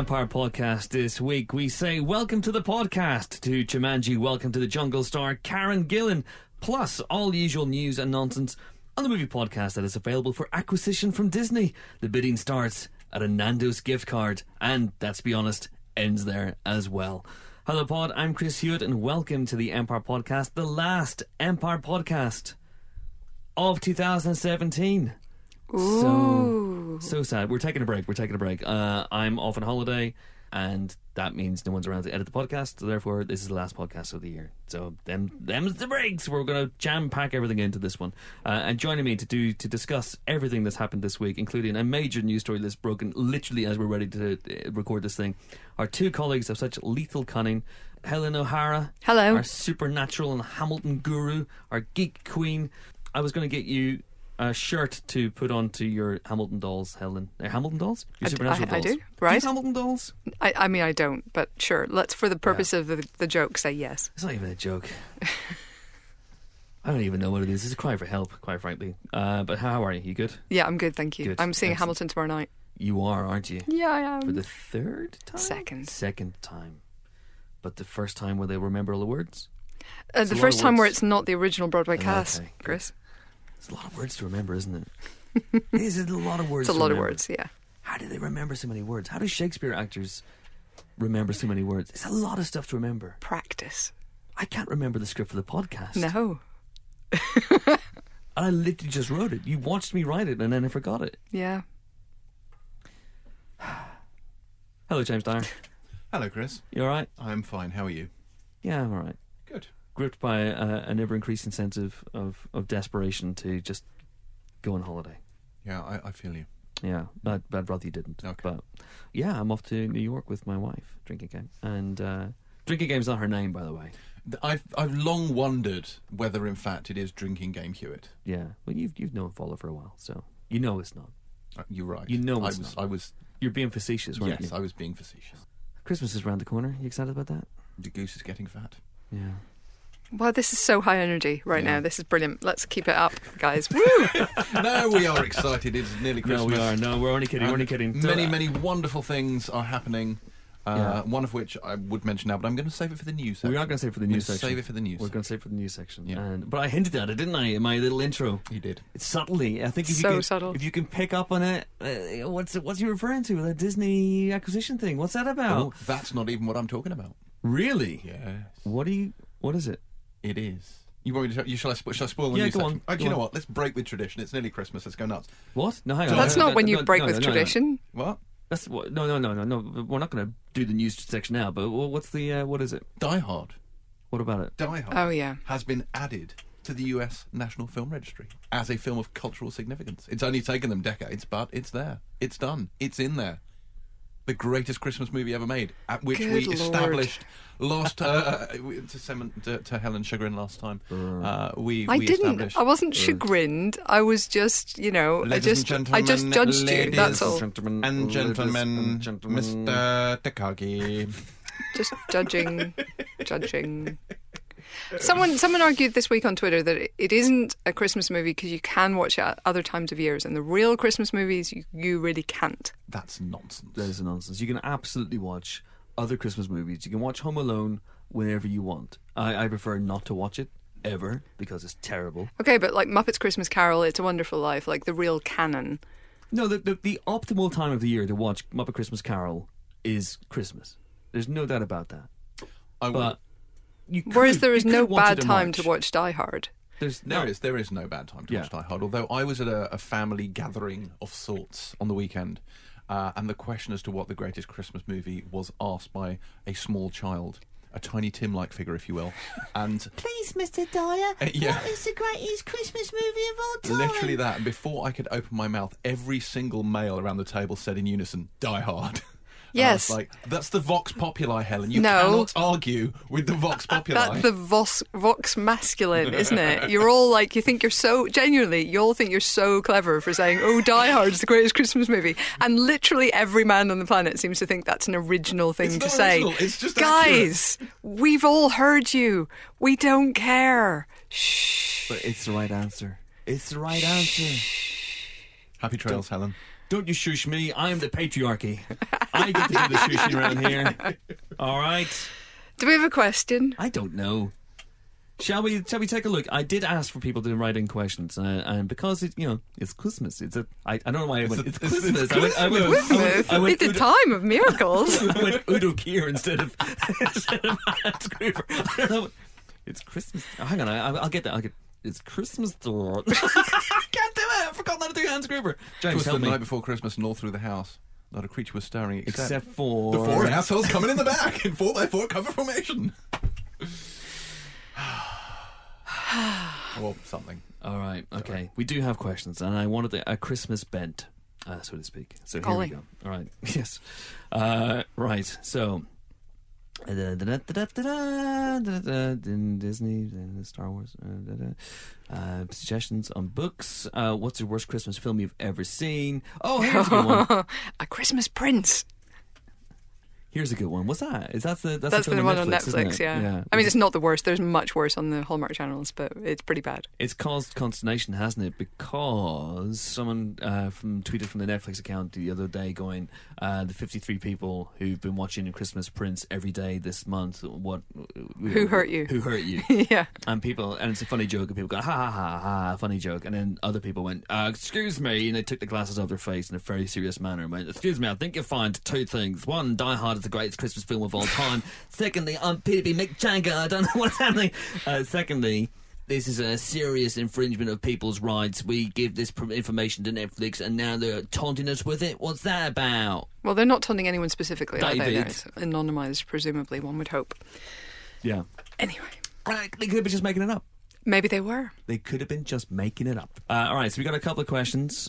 Empire podcast this week, we say welcome to the podcast to Jumanji, welcome to the Jungle star Karen Gillan, plus all the usual news and nonsense on the movie podcast that is available for acquisition from Disney. The bidding starts at a Nando's gift card, and let's be honest, ends there as well. Hello pod, I'm Chris Hewitt, and welcome to the Empire podcast, the last Empire podcast of 2017. Ooh. So sad. We're taking a break. I'm off on holiday, and that means no one's around to edit the podcast, so therefore this is the last podcast of the year. So them's the breaks. We're going to jam pack everything into this one. And joining me to discuss everything that's happened this week, including a major news story that's broken literally as we're ready to record this thing, are two colleagues of such lethal cunning. Helen O'Hara. Hello. Our supernatural and Hamilton guru, our geek queen. I was going to get you a shirt to put onto your Hamilton dolls, Helen. They're Hamilton dolls? Your supernatural dolls. I do, right? Do you have Hamilton dolls? I mean, I don't, but sure. Let's, for the purpose of the joke, say yes. It's not even a joke. I don't even know what it is. It's a cry for help, quite frankly. But how are you? You good? Yeah, I'm good, thank you. Good. I'm seeing Excellent. Hamilton tomorrow night. You are, aren't you? Yeah, I am. For the third time? Second time. But the first time where they remember all the words? The first time where it's not the original Broadway cast, okay, Chris. It's a lot of words to remember, isn't it? It is a lot of words. It's a to lot remember. of words, yeah. How do they remember so many words? How do Shakespeare actors remember so many words? It's a lot of stuff to remember. Practice. I can't remember the script for the podcast. No. And I literally just wrote it. You watched me write it and then I forgot it. Yeah. Hello, James Dyer. Hello, Chris. You alright? I'm fine. How are you? Yeah, I'm alright. Good. Gripped by an ever-increasing sense of desperation to just go on holiday. Yeah, I feel you. Yeah, but I'd rather you didn't. Okay. But yeah, I'm off to New York with my wife, Drinking Game. And Drinking Game's not her name, by the way. I've long wondered whether, in fact, it is Drinking Game Hewitt. Yeah, well, you've known Follow for a while, so you know it's not. You're right. You know it's not. I was. You're being facetious, weren't you? Yes, I was being facetious. Christmas is around the corner. You excited about that? The goose is getting fat. Yeah. Wow, this is so high energy right now. This is brilliant. Let's keep it up, guys. Woo! No, we are excited. It's nearly Christmas. No, we are. No, we're only kidding. We're only kidding. So, Many wonderful things are happening. One of which I would mention now, but I'm going to save it for the news section. We are going to save it for the news section. Save it for the news. We're going to save it for the news section. Yeah. But I hinted at it, didn't I, in my little intro? You did. It's subtly. I think Subtle. If you can pick up on it, what's he referring to? The Disney acquisition thing. What's that about? Oh, that's not even what I'm talking about. Really? Yes. What is it? It is. You want me to? Shall I spoil the Yeah, news go section? on. Do you know what? Let's break with tradition. It's nearly Christmas. Let's go nuts. What? No, hang on. That's not when you break with no. tradition. What? That's what? No. We're not going to do the news section now. But what's the? What is it? Die Hard. What about it? Die Hard. Oh, yeah. Has been added to the US National Film Registry as a film of cultural significance. It's only taken them decades, but it's there. It's done. It's in there. The greatest Christmas movie ever made, at which Good we Lord. established to Helen's chagrin last time. We I didn't. established. I wasn't chagrined. I was just, I just judged you. That's all. And gentlemen, Mr. Takagi. Just judging. Someone argued this week on Twitter that it isn't a Christmas movie because you can watch it at other times of years, and the real Christmas movies you really can't. That's nonsense. That is nonsense. You can absolutely watch other Christmas movies. You can watch Home Alone whenever you want. I prefer not to watch it ever because it's terrible. Okay, but like Muppets Christmas Carol, It's a Wonderful Life, like the real canon. No, the optimal time of the year to watch Muppet Christmas Carol is Christmas. There's no doubt about that. But whereas there is no watch bad it in time March. to watch Die Hard. There is no bad time to watch Die Hard. Although I was at a family gathering of sorts on the weekend, and the question as to what the greatest Christmas movie was asked by a small child, a Tiny Tim-like figure, if you will, and please, Mr. Dyer, yeah. what is the greatest Christmas movie of all time? Literally that. And before I could open my mouth, every single male around the table said in unison, Die Hard. Yes. Like, that's the Vox Populi, Helen. You No. cannot argue with the Vox Populi. That's the Vox masculine, isn't it? You're all like, you think you're so, genuinely, you all think you're so clever for saying, oh, Die Hard is the greatest Christmas movie. And literally every man on the planet seems to think that's an original thing It's to not say. original, it's just Guys, we've all heard you. We don't care. Shh. But it's the right answer. It's the right answer. Happy trails, Helen. Don't you shush me. I'm the patriarchy. I get to do the shushing around here. All right. Do we have a question? I don't know. Shall we take a look? I did ask for people to write in questions, and because it's Christmas. I don't know why I went. It's Christmas. I went It's a time of miracles. I went Udo Kier instead of Hans Gruber. I don't know. It's Christmas. Oh, hang on, I'll get that. It's Christmas. I can't do it. I forgot how to do Hans Gruber. It James, was help the me. night before Christmas, and all through the house, not a creature was stirring Except for the 4 assholes coming in the back in 4x4 cover formation. Or something. All right, okay. We do have questions, and I wanted a Christmas bent, so to speak. So here we go. All right, yes. Right, so... Disney, Star Wars, suggestions on books. What's your worst Christmas film you've ever seen? Oh, here's a good one. A Christmas Prince. Here's a good one. What's that? That's the one on Netflix, Netflix, yeah. I mean, it's not the worst. There's much worse on the Hallmark channels, but it's pretty bad. It's caused consternation, hasn't it? Because someone tweeted from the Netflix account the other day going, the 53 people who've been watching Christmas Prince every day this month, who hurt you? Who hurt you? Yeah. And it's a funny joke, and people go, ha ha ha ha, funny joke. And then other people went, excuse me, and they took the glasses off their face in a very serious manner and went, excuse me, I think you'll find two things. One, Die Hard is the greatest Christmas film of all time. Secondly, I'm Peter Mick Jagger. I don't know what's happening. Secondly, this is a serious infringement of people's rights. We give this information to Netflix, and now they're taunting us with it. What's that about? Well, they're not taunting anyone specifically, are they? David. It's anonymised, presumably, one would hope. Yeah. Anyway. They could be just making it up. Maybe they were. They could have been just making it up. All right, so we got a couple of questions.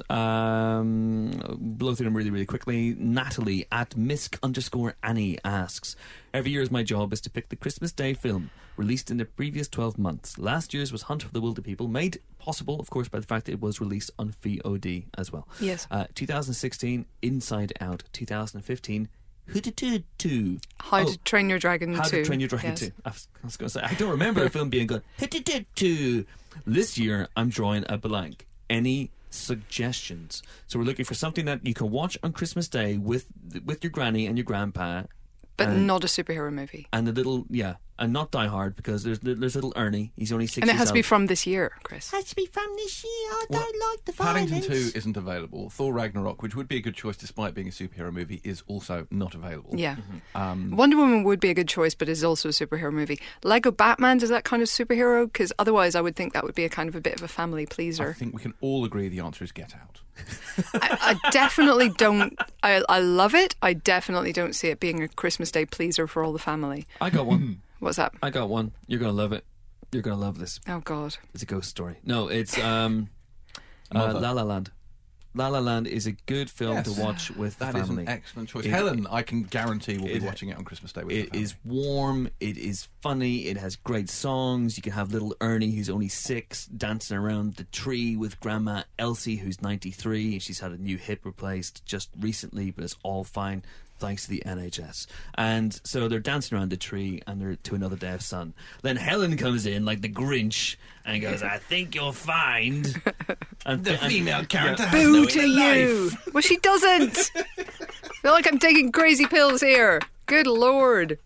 Blow through them really, really quickly. Natalie at Misk_Annie asks, every year my job is to pick the Christmas Day film released in the previous 12 months. Last year's was Hunt for the Wilder People, made possible, of course, by the fact that it was released on VOD as well. Yes. 2016, Inside Out. 2015, Hoo-doo-doo-doo. How to Train Your Dragon 2. How to Train Your Dragon 2. I was going to say, I don't remember a film being good. Hoo-doo-doo-doo. This year, I'm drawing a blank. Any suggestions? So we're looking for something that you can watch on Christmas Day with your granny and your grandpa. But not a superhero movie. And and not Die Hard, because there's little Ernie. He's only 6 And it years has to be old. from this year, Chris. Has to be from this year. I don't like the violence. Paddington 2 isn't available. Thor Ragnarok, which would be a good choice despite being a superhero movie, is also not available. Yeah. Wonder Woman would be a good choice, but is also a superhero movie. Lego Batman, is that kind of superhero? Because otherwise I would think that would be a kind of a bit of a family pleaser. I think we can all agree the answer is Get Out. I definitely don't. I love it. I definitely don't see it being a Christmas Day pleaser for all the family. I got one. What's that? I got one. You're going to love it. You're going to love this. Oh, God. It's a ghost story. No, it's La Mother. La Land. La La Land is a good film to watch with That the is family. an excellent choice. Helen, I can guarantee, will be watching it on Christmas Day with the It family. is warm, it is funny, it has great songs. You can have little Ernie, who's only 6, dancing around the tree with Grandma Elsie, who's 93. She's had a new hip replaced just recently, but it's all fine thanks to the NHS. And so they're dancing around the tree, and they're to another day of sun. Then Helen comes in like the Grinch and goes, I think you'll find... And The female character has Boo no to inner you! life. Well, she doesn't! I feel like I'm taking crazy pills here. Good Lord.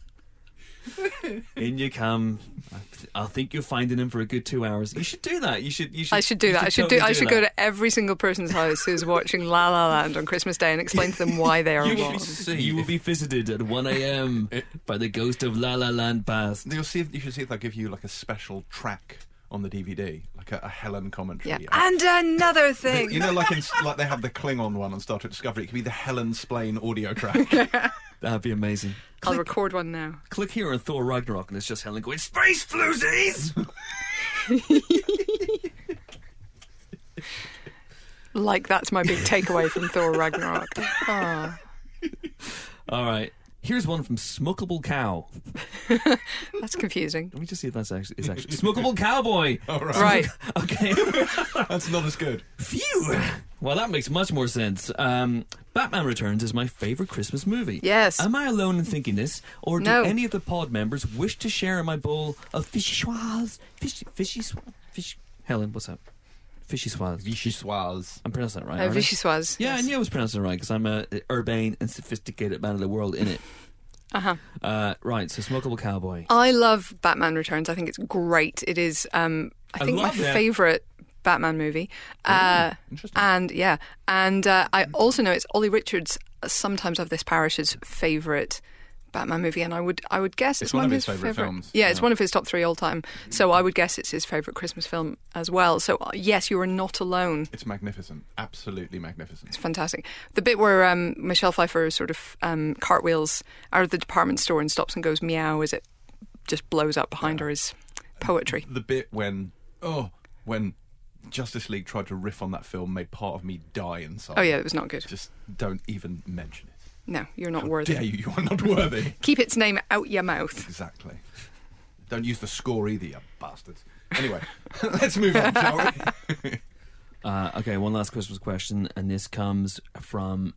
In you come. I think you're finding him for a good 2 hours. You should do that. You should. I should do that. I should go to every single person's house who's watching La La Land on Christmas Day and explain to them why they are wrong. You will be visited at 1 a.m. by the ghost of La La Land past. You should see if they'll give you like a special track on the DVD, like a Helen commentary. Yeah. And another thing. You know, like they have the Klingon one on Star Trek Discovery. It could be the Helen Splain audio track. That'd be amazing. I'll record one now. Click here on Thor Ragnarok, and it's just Helen going, Space Floozies! Like that's my big takeaway from Thor Ragnarok. Oh. All right. Here's one from Smokable Cow. That's confusing. Let me just see if that's actually Smokable Cowboy. All right. Right. Okay. That's not as good. Phew. Well, that makes much more sense. Batman Returns is my favourite Christmas movie. Yes. Am I alone in thinking this, or do No. any of the pod members wish to share in my bowl of fishy schwas? Fish. Helen, what's up? Vichyssoise. Vichyssoise. I'm pronouncing it right. aren't I? Vichyssoise. Yeah, yes. I knew I was pronouncing it right because I'm a urbane and sophisticated man of the world in it. Right, so Smokeable Cowboy. I love Batman Returns. I think it's great. It is, I think, my love it. favourite Batman movie. Interesting. And I also know it's Ollie Richards. Sometimes of this parish's favourite Batman movie, and I would guess it's one of his favourite films. Yeah, it's one of his top 3 all time. So I would guess it's his favourite Christmas film as well. So yes, you are not alone. It's magnificent. Absolutely magnificent. It's fantastic. The bit where Michelle Pfeiffer sort of cartwheels out of the department store and stops and goes meow as it just blows up behind her is poetry. The bit when Justice League tried to riff on that film made part of me die inside. Oh yeah, it was not good. Just don't even mention it. No, you're not worthy. Dare you? You are not worthy. Keep its name out your mouth. Exactly. Don't use the score either, you bastards. Anyway, let's move on, shall we? Okay, one last Christmas question, and this comes from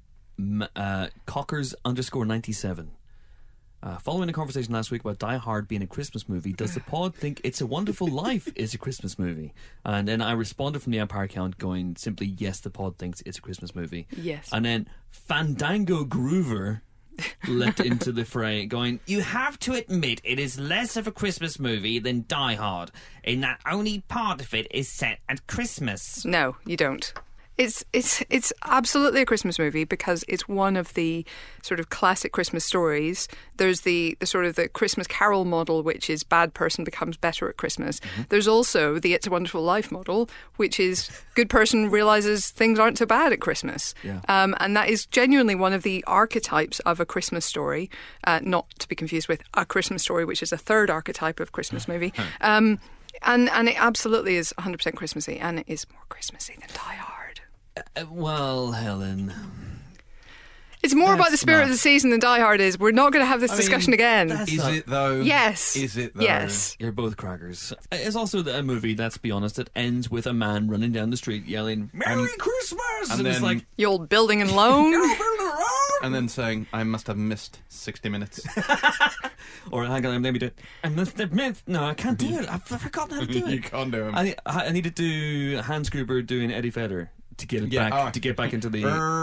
Cockers_97. Following a conversation last week about Die Hard being a Christmas movie, does the pod think It's a Wonderful Life is a Christmas movie? And then I responded from the Empire account going simply, yes, the pod thinks it's a Christmas movie. Yes. And then Fandango Groover leapt into the fray going, you have to admit it is less of a Christmas movie than Die Hard, in that only part of it is set at Christmas. No, you don't. It's absolutely a Christmas movie because it's one of the sort of classic Christmas stories. There's the sort of the Christmas Carol model, which is bad person becomes better at Christmas. Mm-hmm. There's also the It's a Wonderful Life model, which is good person realises things aren't so bad at Christmas. Yeah. And that is genuinely one of the archetypes of a Christmas story, not to be confused with A Christmas Story, which is a third archetype of Christmas movie. And it absolutely is 100% Christmassy, and it is more Christmassy than Die Hard. Well, Helen, it's more about the That's spirit not- of the season than Die Hard is. We're not going to have this discussion again. that's- Is it though? Yes. Is it though? Yes. you're both crackers. It's also a movie, let's be honest, that ends with a man running down the street yelling, Merry Christmas! and And it's then- like, The old building and loan. And then saying, I must have missed 60 minutes. or hang on, let me do it. I must admit, no, I can't do it. I've forgotten how to do You it. can't do him. I need to do Hans Gruber doing Eddie Vedder to get it Yeah, back oh. to get back into the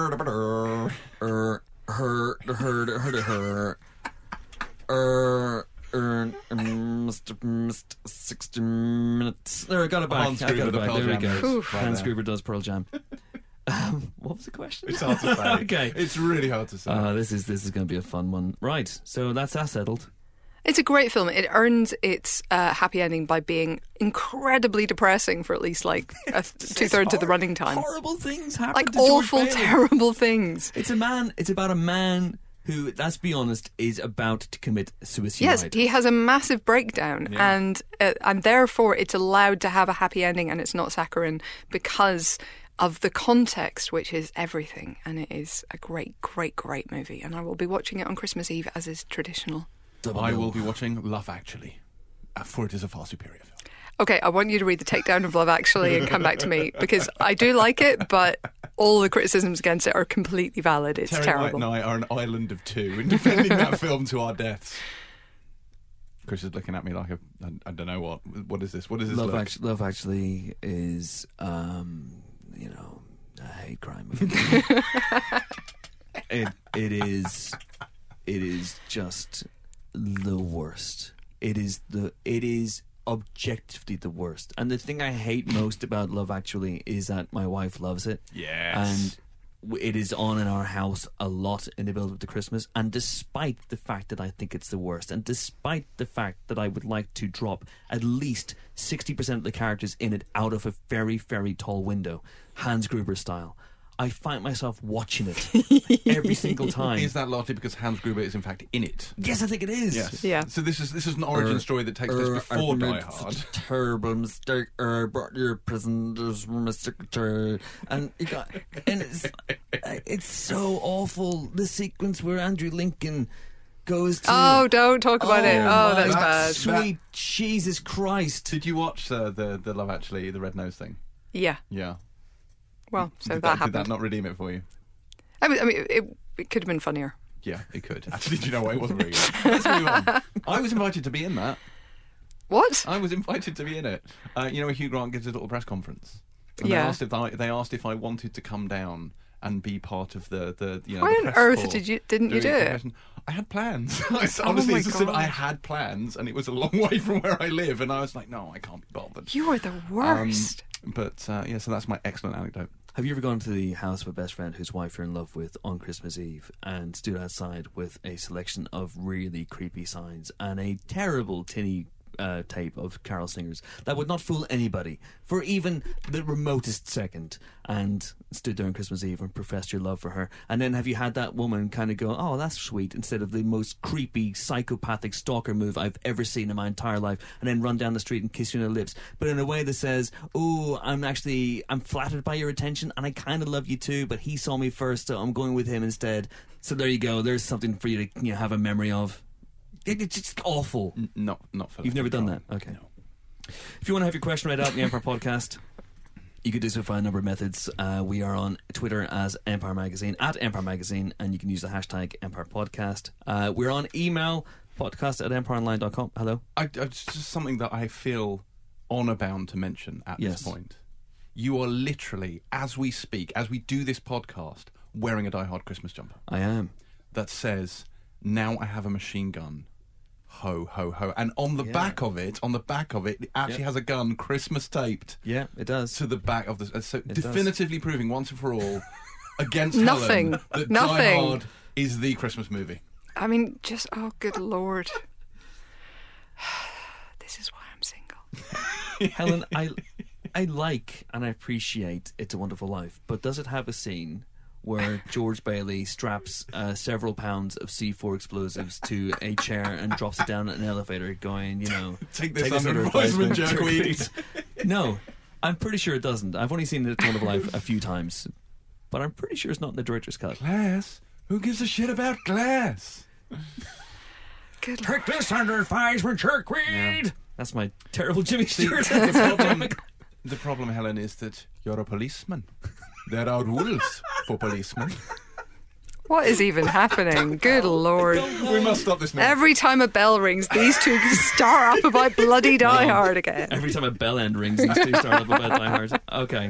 missed 60 minutes. There, I got it back. Hans I got Gruber, it the back. Pearl There we Jam. go. Oof. Right Hans there. Gruber does Pearl Jam. What was the question? It's hard to say. Okay. It's really hard to say. This is going to be a fun one. Right, so that's that settled. It's a great film. It earns its happy ending by being incredibly depressing for at least like 2/3 of the running time. Horrible things happen. Like to George awful, Bailey. terrible things. It's about a man who, let's be honest, is about to commit suicide. Yes, he has a massive breakdown, Yeah. and therefore it's allowed to have a happy ending, and it's not saccharine because of the context, which is everything. And it is a great, great, great movie. And I will be watching it on Christmas Eve, as is traditional. I will be watching Love Actually, for it is a far superior film. Okay, I want you to read the takedown of Love Actually and come back to me, because I do like it, but all the criticisms against it are completely valid. It's Terry terrible. White and I are an island of two in defending that film to our deaths. Chris is looking at me like I don't know what. What is this? What is this? Love, look? Love Actually is, a hate crime movie. it is just the worst. It is objectively the worst. And the thing I hate most about Love Actually is that my wife loves it. Yes. And it is on in our house a lot in the build up to Christmas. And despite the fact that I think it's the worst, and despite the fact that I would like to drop at least 60% of the characters in it out of a very, very tall window, Hans Gruber style, I find myself watching it every single time. Is that largely because Hans Gruber is in fact in it? Yes, I think it is. Yes. Yeah. So this is an origin story that takes place before I Die made Hard. such a terrible mistake. Brought your prisoners from my secretary, and it's so awful. The sequence where Andrew Lincoln goes to Oh, don't talk about it. my Oh, that's God. bad. Sweet Jesus Christ! Did you watch the Love Actually, the red nose thing? Yeah. Yeah. Well, so Did that Did happened. that not redeem it for you? I mean, it could have been funnier. Yeah, it could. Actually, do you know what? It wasn't very good. Let's move on. I was invited to be in that. What? I was invited to be in it. You know, where Hugh Grant gives a little press conference. And Yeah. they asked if I wanted to come down and be part of the Why the on press earth corps didn't you do during the it? confession. I had plans. Honestly, my it's just that God. I had plans, and it was a long way from where I live, and I was like, no, I can't be bothered. You are the worst. But yeah, so that's my excellent anecdote. Have you ever gone to the house of a best friend whose wife you're in love with on Christmas Eve and stood outside with a selection of really creepy signs and a terrible tinny tape of carol singers that would not fool anybody for even the remotest second, and stood there on Christmas Eve and professed your love for her? And then have you had that woman kind of go, oh, that's sweet, instead of the most creepy psychopathic stalker move I've ever seen in my entire life, and then run down the street and kiss you on the lips, but in a way that says, oh, I'm flattered by your attention and I kind of love you too, but he saw me first, so I'm going with him instead. So there you go, there's something for you to have a memory of. It's just awful. Not for You've never done that? Okay. No. If you want to have your question read out in the Empire Podcast, you can do so via a number of methods. We are on Twitter as Empire Magazine, at Empire Magazine, and you can use the hashtag Empire Podcast. We're on email, podcast@empireonline.com. Hello? It's just something that I feel honour bound to mention at Yes. this point. You are literally, as we speak, as we do this podcast, wearing a Die Hard Christmas jumper I am. that says, now I have a machine gun. Ho, ho, ho. And on the back of it, it actually has a gun Christmas taped Yeah, it does. to the back of the... So does. definitively proving once and for all against Nothing. Helen that Nothing. Die Hard is the Christmas movie. I mean, just, oh, good Lord. This is why I'm single. Helen, I like and I appreciate It's a Wonderful Life, but does it have a scene where George Bailey straps several pounds of C4 explosives to a chair and drops it down an elevator going, Take this under advisement, jerkweed. No, I'm pretty sure it doesn't. I've only seen It's a Wonderful Life a few times, but I'm pretty sure it's not in the director's cut. Glass? Who gives a shit about glass? Good Lord. Take this under advisement, jerkweed! Yeah. That's my terrible Jimmy Stewart. The problem, Helen, is that you're a policeman. There are rules for policemen. What is even happening? Good Lord. We must stop this now. Every time a bell rings, these two start up about bloody Die Hard again. Every time a bell end rings, these two start up about Die Hard. Okay.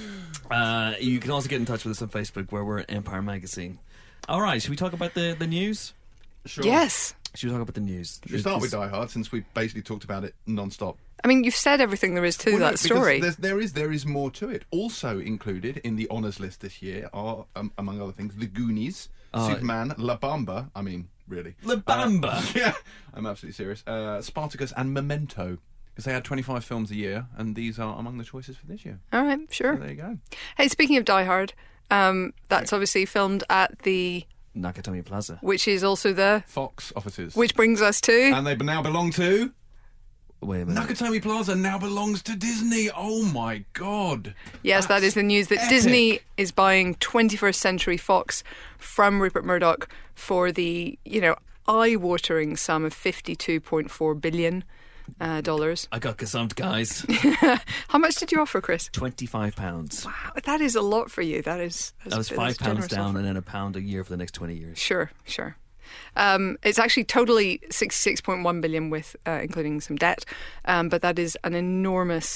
You can also get in touch with us on Facebook, where we're Empire Magazine. All right, should we talk about the news? Sure. Yes. Should we talk about the news? Should we start with Die Hard, since we basically talked about it non-stop? I mean, you've said everything there is to that story. There is more to it. Also included in the honours list this year are, among other things, The Goonies, Superman, La Bamba. I mean, really. La Bamba? Yeah, I'm absolutely serious. Spartacus and Memento. Because they had 25 films a year, and these are among the choices for this year. All right, sure. So there you go. Hey, speaking of Die Hard, that's obviously filmed at the... Nakatomi Plaza. Which is also the... Fox offices. Which brings us to... And they now belong to... Wait a minute. Nakatomi Plaza now belongs to Disney. Oh my God. Yes, that is the news that epic. Disney is buying 21st Century Fox from Rupert Murdoch for the, eye-watering sum of $52.4 billion. I got gazumped, guys. How much did you offer, Chris? £25. Wow, that is a lot for you. That was £5 down and then £1 a year for the next 20 years. Sure. It's actually totally 66.1 billion with including some debt, but that is an enormous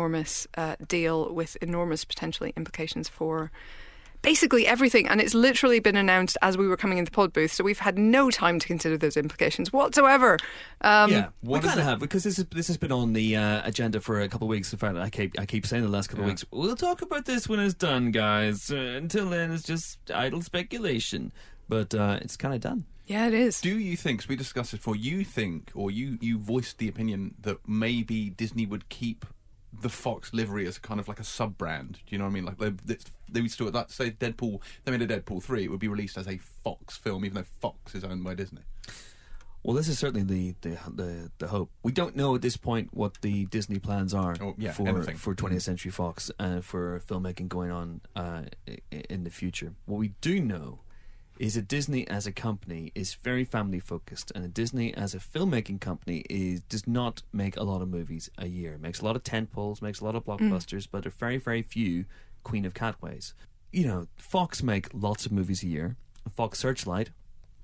deal with enormous potentially implications for basically everything, and it's literally been announced as we were coming into the pod booth, so we've had no time to consider those implications whatsoever. Yeah, we kind of have, because this has been on the agenda for a couple of weeks. In fact, I keep saying the last couple of weeks, we'll talk about this when it's done, guys. Until then, it's just idle speculation. But it's kind of done. Yeah, it is. Do you think, as we discussed it before, you think, or you voiced the opinion that maybe Disney would keep the Fox livery as kind of like a sub-brand? Do you know what I mean? Like they would still, like, say Deadpool, they made a Deadpool 3, it would be released as a Fox film, even though Fox is owned by Disney. Well, this is certainly the hope. We don't know at this point what the Disney plans are for 20th Century Fox and for filmmaking going on in the future. What we do know is that Disney as a company is very family focused, and Disney as a filmmaking company does not make a lot of movies a year. It makes a lot of tentpoles, makes a lot of blockbusters, but there are very, very few Queen of Catways. Fox make lots of movies a year. Fox Searchlight,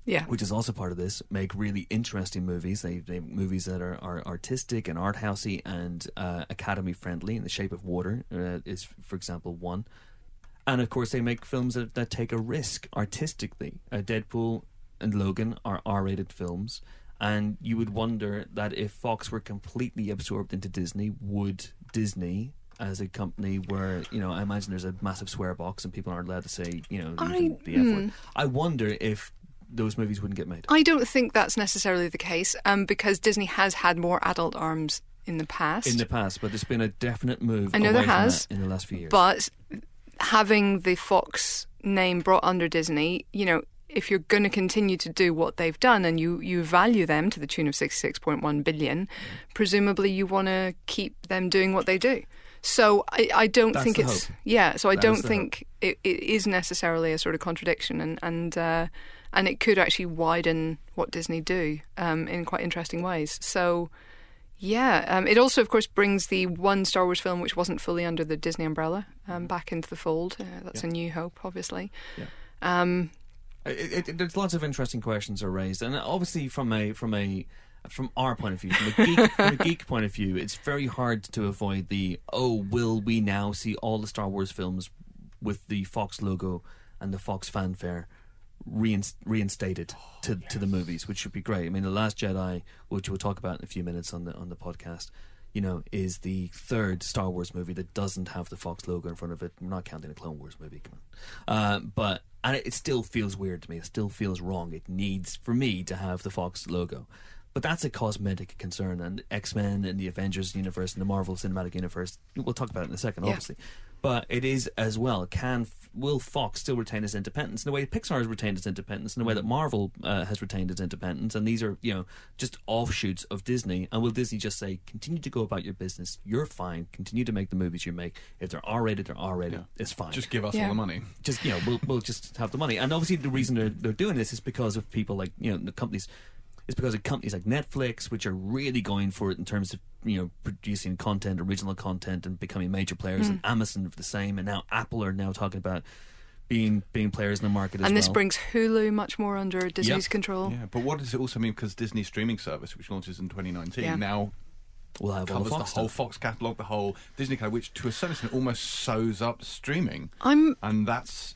Yeah. which is also part of this, make really interesting movies. They make movies that are artistic and art housey and Academy friendly. In The Shape of Water is, for example, one. And of course, they make films that take a risk artistically. Deadpool and Logan are R-rated films, and you would wonder that if Fox were completely absorbed into Disney, would Disney, as a company where, I imagine there's a massive swear box and people aren't allowed to say, even the F word. I wonder if those movies wouldn't get made. I don't think that's necessarily the case, because Disney has had more adult arms in the past. But there's been a definite move I know away there from has, that in the last few years. But having the Fox name brought under Disney, if you're going to continue to do what they've done and you value them to the tune of $66.1 billion, presumably you want to keep them doing what they do. So I don't That's think the it's... hope. Yeah, so I That don't is the think it is necessarily a sort of contradiction, and it could actually widen what Disney do in quite interesting ways. So, yeah. It also, of course, brings the one Star Wars film which wasn't fully under the Disney umbrella back into the fold. That's A New Hope, obviously. Yeah. There's lots of interesting questions are raised, and obviously from our point of view, from a geek point of view, it's very hard to avoid will we now see all the Star Wars films with the Fox logo and the Fox fanfare reinstated to the movies, which would be great. I mean, The Last Jedi, which we'll talk about in a few minutes on the podcast, is the third Star Wars movie that doesn't have the Fox logo in front of it. I'm not counting the Clone Wars movie, come on. And it still feels weird to me. It still feels wrong. It needs, for me, to have the Fox logo. But that's a cosmetic concern, and X-Men and the Avengers universe and the Marvel Cinematic Universe, we'll talk about it in a second, obviously. But it is as well, will Fox still retain its independence in the way Pixar has retained its independence, in the way that Marvel has retained its independence, and these are, just offshoots of Disney, and will Disney just say, continue to go about your business, you're fine, continue to make the movies you make, if they're R-rated, they're R-rated, it's fine. Just give us all the money. Just, we'll just have the money. And obviously the reason they're doing this is because of people like, the companies... It's because of companies like Netflix, which are really going for it in terms of producing content, original content, and becoming major players. And Amazon for the same, and now Apple are now talking about being players in the market as well. And this brings Hulu much more under Disney's control. Yeah, but what does it also mean? Because Disney's streaming service, which launches in 2019, now we'll have covers all the whole Fox catalogue, the whole Disney catalogue, which to a certain extent almost sews up streaming. And that's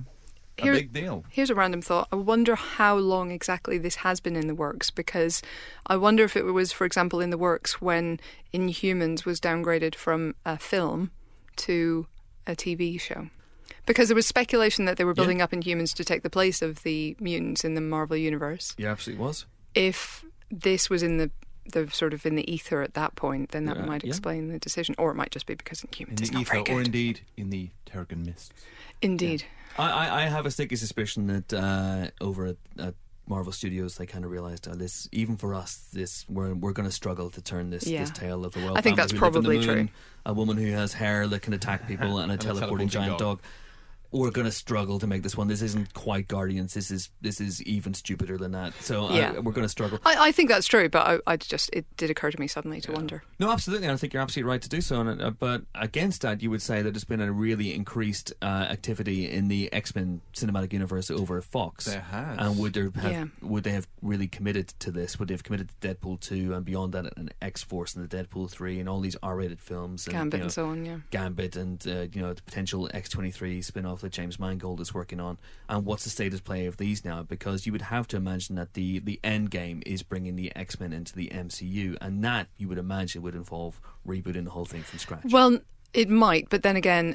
a big deal. Here's a random thought. I wonder how long exactly this has been in the works, because I wonder if it was, for example, in the works when Inhumans was downgraded from a film to a TV show. Because there was speculation that they were building up Inhumans to take the place of the mutants in the Marvel Universe. Yeah, absolutely was. If this was in the sort of in the ether at that point, then that might explain the decision. Or it might just be because Inhumans is not very good. Or indeed in the Terrigen Mists. Indeed. Yeah. I have a sticky suspicion that over at Marvel Studios they kind of realised this, even for us, we're going to struggle to turn this tale of the world. I think that's probably true. A woman who has hair that can attack people and a teleporting giant dog. We're going to struggle to make this one. This isn't quite Guardians. This is even stupider than that. So we're going to struggle. I think that's true, but it did occur to me suddenly to wonder. No, absolutely. I think you're absolutely right to do so. But against that, you would say that there's been a really increased activity in the X-Men cinematic universe over Fox. There has. And would they have really committed to this? Would they have committed to Deadpool 2 and beyond that, and X-Force and the Deadpool 3 and all these R-rated films, and Gambit and so on, yeah. Gambit and the potential X-23 spin-off that James Mangold is working on, and what's the state of play of these now? Because you would have to imagine that the end game is bringing the X-Men into the MCU, and that you would imagine would involve rebooting the whole thing from scratch. Well, it might, but then again,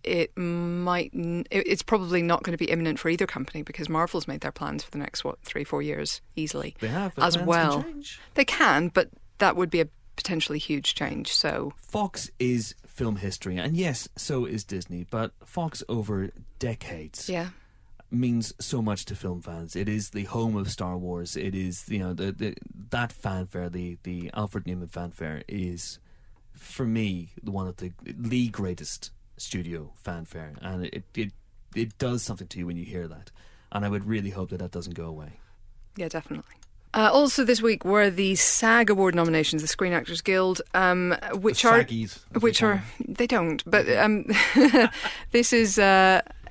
it's probably not going to be imminent for either company, because Marvel's made their plans for the next 3-4 years easily. They have, but as plans well. Can change. They can, but that would be a potentially huge change. So Fox is film history, and yes, so is Disney, but Fox over decades means so much to film fans. It is the home of Star Wars. It is that fanfare, the Alfred Newman fanfare is, for me, one of the greatest studio fanfare, and it does something to you when you hear that, and I would really hope that doesn't go away. Yeah, definitely. Also this week were the SAG Award nominations, the Screen Actors Guild, which the are... Saggies, Which are... They don't, but this is...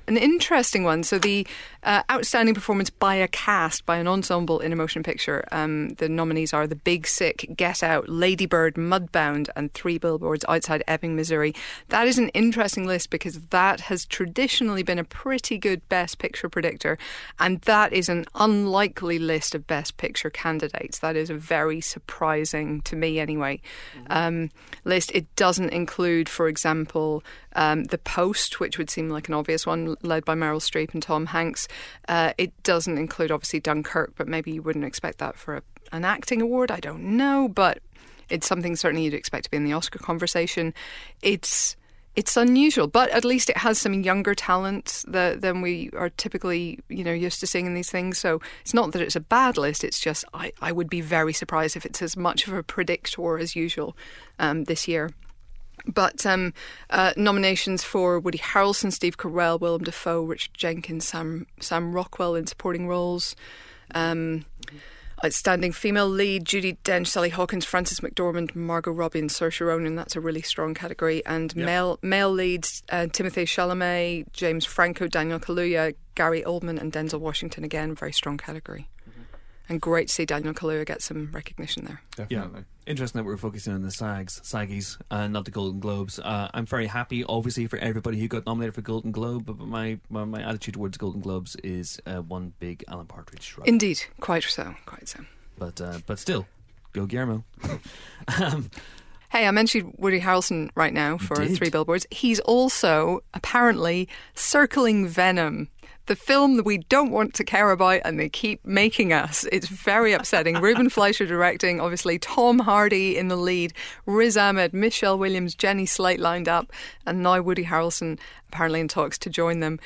an interesting one. So the outstanding performance by a cast, by an ensemble in a motion picture. The nominees are The Big Sick, Get Out, Lady Bird, Mudbound, and 3 Billboards Outside Ebbing, Missouri. That is an interesting list because that has traditionally been a pretty good Best Picture predictor, and that is an unlikely list of Best Picture candidates. That is a very surprising, to me anyway, list. It doesn't include, for example, The Post, which would seem like an obvious one, led by Meryl Streep and Tom Hanks. It doesn't include, obviously, Dunkirk, but maybe you wouldn't expect that for an acting award. I don't know, but it's something certainly you'd expect to be in the Oscar conversation. It's unusual, but at least it has some younger talent than we are typically, used to seeing in these things. So it's not that it's a bad list. It's just I would be very surprised if it's as much of a predictor as usual this year. But nominations for Woody Harrelson, Steve Carell, Willem Dafoe, Richard Jenkins, Sam Rockwell in supporting roles. Outstanding female lead, Judi Dench, Sally Hawkins, Frances McDormand, Margot Robbie and Saoirse Ronan. That's a really strong category. And male leads, Timothée Chalamet, James Franco, Daniel Kaluuya, Gary Oldman and Denzel Washington. Again, very strong category. And great to see Daniel Kaluuya get some recognition there. Definitely. Yeah. Interesting that we're focusing on the SAGs, not the Golden Globes. I'm very happy, obviously, for everybody who got nominated for Golden Globe, but my attitude towards Golden Globes is one big Alan Partridge shrug. Indeed, quite so. But still, go Guillermo. Hey, I mentioned Woody Harrelson right now for 3 Billboards. He's also apparently circling Venom, the film that we don't want to care about and they keep making us. It's very upsetting. Ruben Fleischer directing, obviously Tom Hardy in the lead, Riz Ahmed, Michelle Williams, Jenny Slate lined up, and now Woody Harrelson apparently in talks to join them.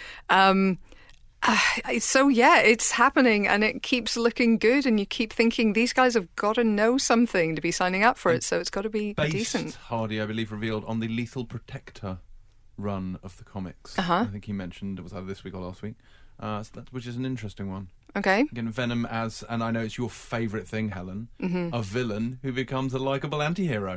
So yeah, it's happening and it keeps looking good and you keep thinking these guys have got to know something to be signing up for it, so it's got to be decent. Hardy, I believe, revealed on the Lethal Protector run of the comics. I think he mentioned it was either this week or last week, which is an interesting one. Okay. Again, Venom as, and I know it's your favourite thing, Helen, a villain who becomes a likeable anti-hero.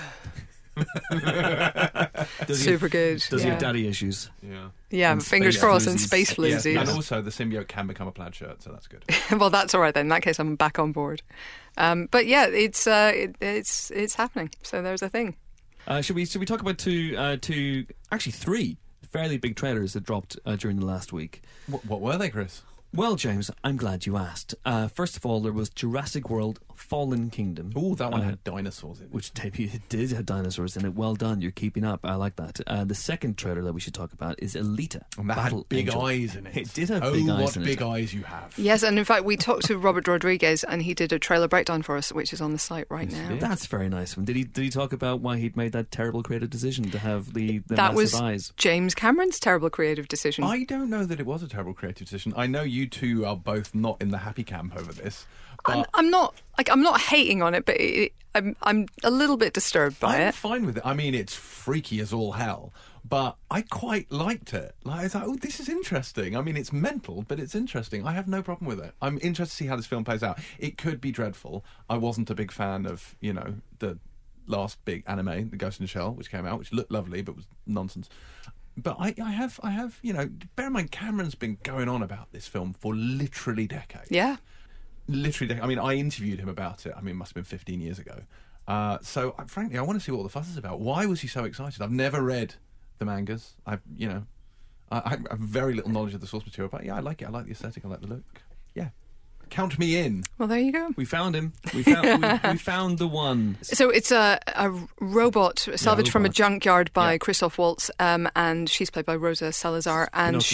Super good. Does he have daddy issues? Yeah, fingers crossed, and space floozies. And also the symbiote can become a plaid shirt, so that's good. Well, that's all right then. In that case, I'm back on board. But yeah, it's happening. So there's a thing. Should we talk about two, actually 3 fairly big trailers that dropped during the last week? What were they, Chris? Well, James, I'm glad you asked. First of all, there was Jurassic World Fallen Kingdom. Oh, that one had dinosaurs in it. Which it did have dinosaurs in it. Well done, you're keeping up. I like that. The second trailer that we should talk about is Alita. And that had big eyes in it. It did have big eyes in it. Oh, what big eyes you have. Yes, and in fact, we talked to Robert Rodriguez and he did a trailer breakdown for us, which is on the site right now. That's very nice of him. Did he talk about why he'd made that terrible creative decision to have the that massive eyes? That was James Cameron's terrible creative decision. I don't know that it was a terrible creative decision. I know you two are both not in the happy camp over this. I'm not hating on it, but I'm a little bit disturbed by it. I'm fine with it. I mean, it's freaky as all hell, but I quite liked it. Like, I was like, oh, this is interesting. I mean, it's mental, but it's interesting. I have no problem with it. I'm interested to see how this film plays out. It could be dreadful. I wasn't a big fan of, the last big anime, The Ghost in the Shell, which came out, which looked lovely, but was nonsense. But I have, bear in mind, Cameron's been going on about this film for literally decades. Yeah. Literally, I mean, I interviewed him about it. I mean, it must have been 15 years ago. So, frankly, I want to see what all the fuss is about. Why was he so excited? I've never read the mangas. I have very little knowledge of the source material, but yeah, I like it. I like the aesthetic. I like the look. Yeah. Count me in. Well, there you go. We found him. We found the one. So it's a robot salvaged from a junkyard by Christoph Waltz, and she's played by Rosa Salazar, and Pinocchio.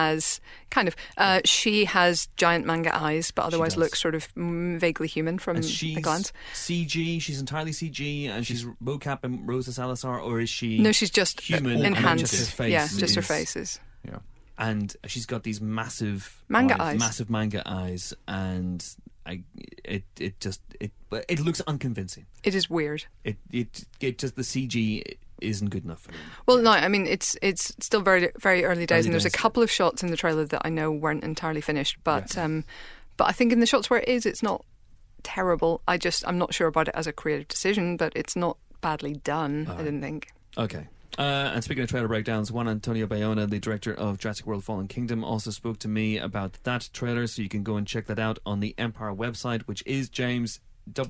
She has giant manga eyes, but otherwise looks sort of vaguely human from a glance. CG. She's entirely CG, and she's mocap and Rosa Salazar, or is she? No, she's just human. Enhanced. Just her face. Yeah, just her faces. Yeah. And she's got these massive manga eyes, and it looks unconvincing. It is weird. It just, the CG isn't good enough for me. Well, no, I mean it's still very very early days, and there's a couple of shots in the trailer that I know weren't entirely finished, but I think in the shots where it is, it's not terrible. I'm not sure about it as a creative decision, but it's not badly done. I didn't think. Okay. And speaking of trailer breakdowns, Juan Antonio Bayona, the director of Jurassic World Fallen Kingdom, also spoke to me about that trailer, so you can go and check that out on the Empire website, which is, James,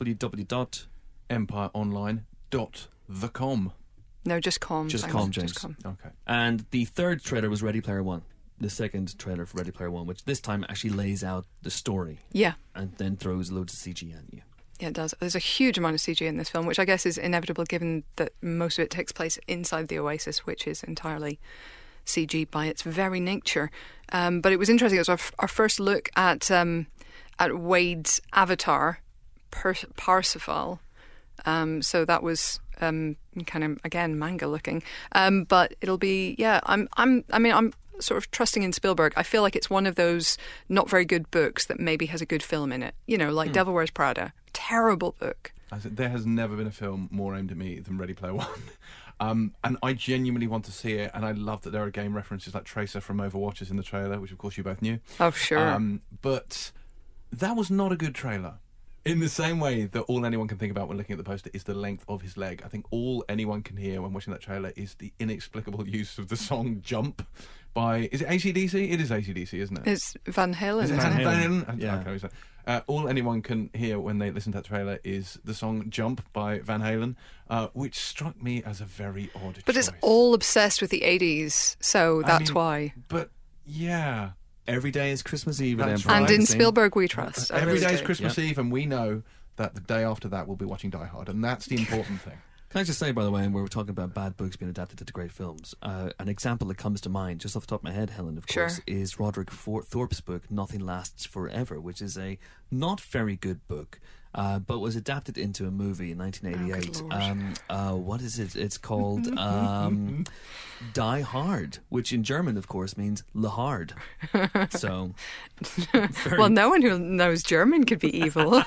www.empireonline.com. No, just com. Just Simon. com, James. Just com. Okay. And the third trailer was Ready Player One, the second trailer for Ready Player One, which this time actually lays out the story Yeah. and then throws loads of CG at you. Yeah, it does. There's a huge amount of CG in this film, which I guess is inevitable given that most of it takes place inside the Oasis, which is entirely CG by its very nature. But it was interesting. It was our first look at Wade's avatar, Parsifal. So that was kind of, again, manga looking. But it'll be, yeah. I'm sort of trusting in Spielberg. I feel like it's one of those not very good books that maybe has a good film in it. You know, like Devil Wears Prada. Terrible book. I said, there has never been a film more aimed at me than Ready Player One. And I genuinely want to see it, and I love that there are game references like Tracer from Overwatch is in the trailer, which of course you both knew. Oh, sure. But that was not a good trailer. In the same way that all anyone can think about when looking at the poster is the length of his leg, I think all anyone can hear when watching that trailer is the inexplicable use of the song Jump by... Is it AC/DC? It is AC/DC, isn't it? It's Van Halen. Is it isn't Van it? Halen? Yeah. Okay, so, all anyone can hear when they listen to that trailer is the song Jump by Van Halen, which struck me as a very odd But choice. it's all obsessed with the 80s, so that's why. But, yeah... Every day is Christmas Eve at That's Empire. right. And in Magazine. Spielberg we trust. I Every really day is do. Christmas Eve, and we know that the day after that we'll be watching Die Hard, and that's the important thing. Can I just say, by the way, and we were talking about bad books being adapted into great films, an example that comes to mind, just off the top of my head, Helen, of course, Sure. is Roderick Thorpe's book, Nothing Lasts Forever, which is a not very good book, but was adapted into a movie in 1988. Oh, good What is it? It's called Die Hard, which in German, of course, means Le Hard. So, Well, no one who knows German could be evil.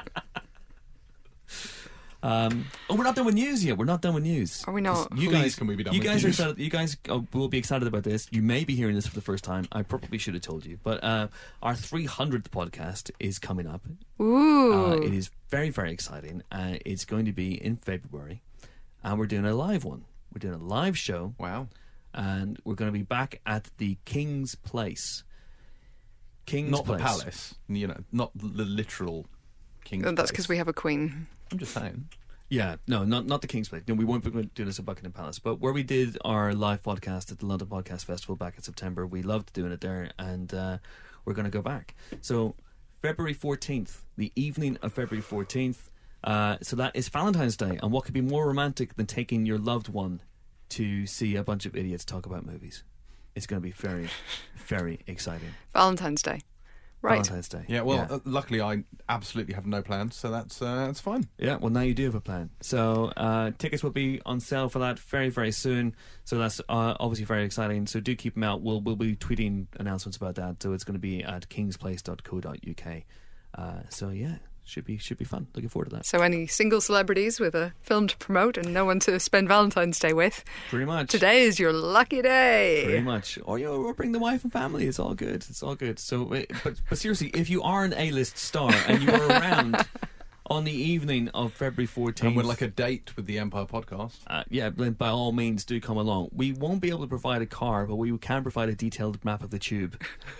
we're not done with news yet. We're not done with news. Are we not? You Please, guys, can we be done you with guys news? are excited. You guys will be excited about this. You may be hearing this for the first time. I probably should have told you, but our 300th podcast is coming up. Ooh. It is very, very exciting. It's going to be in February, and we're doing a live one. We're doing a live show, Wow. and we're going to be back at the King's Place. King's Not Place. the palace, you know, not the literal King's And that's Place. because we have a queen. I'm just saying. Yeah, no, not the King's Place. No, we won't be doing this at Buckingham Palace. But where we did our live podcast at the London Podcast Festival back in September, we loved doing it there, and we're going to go back. So February 14th, the evening of February 14th. So that is Valentine's Day, and what could be more romantic than taking your loved one to see a bunch of idiots talk about movies? It's going to be very, very exciting. Valentine's Day. Right. Valentine's Day. Yeah, well, luckily I absolutely have no plans, so that's fine. Yeah, well, now you do have a plan. So tickets will be on sale for that very, very soon. So that's obviously very exciting. So do keep them out. We'll be tweeting announcements about that. So it's going to be at kingsplace.co.uk. So yeah, should be fun. Looking forward to that. So any single celebrities with a film to promote and no one to spend Valentine's Day with, Pretty much. today is your lucky day. Pretty much. Or bring the wife and family. It's all good. It's all good. So, but seriously, if you are an A-list star and you are around on the evening of February 14th... And we're like a date with the Empire podcast. Yeah, then by all means do come along. We won't be able to provide a car, but we can provide a detailed map of the tube.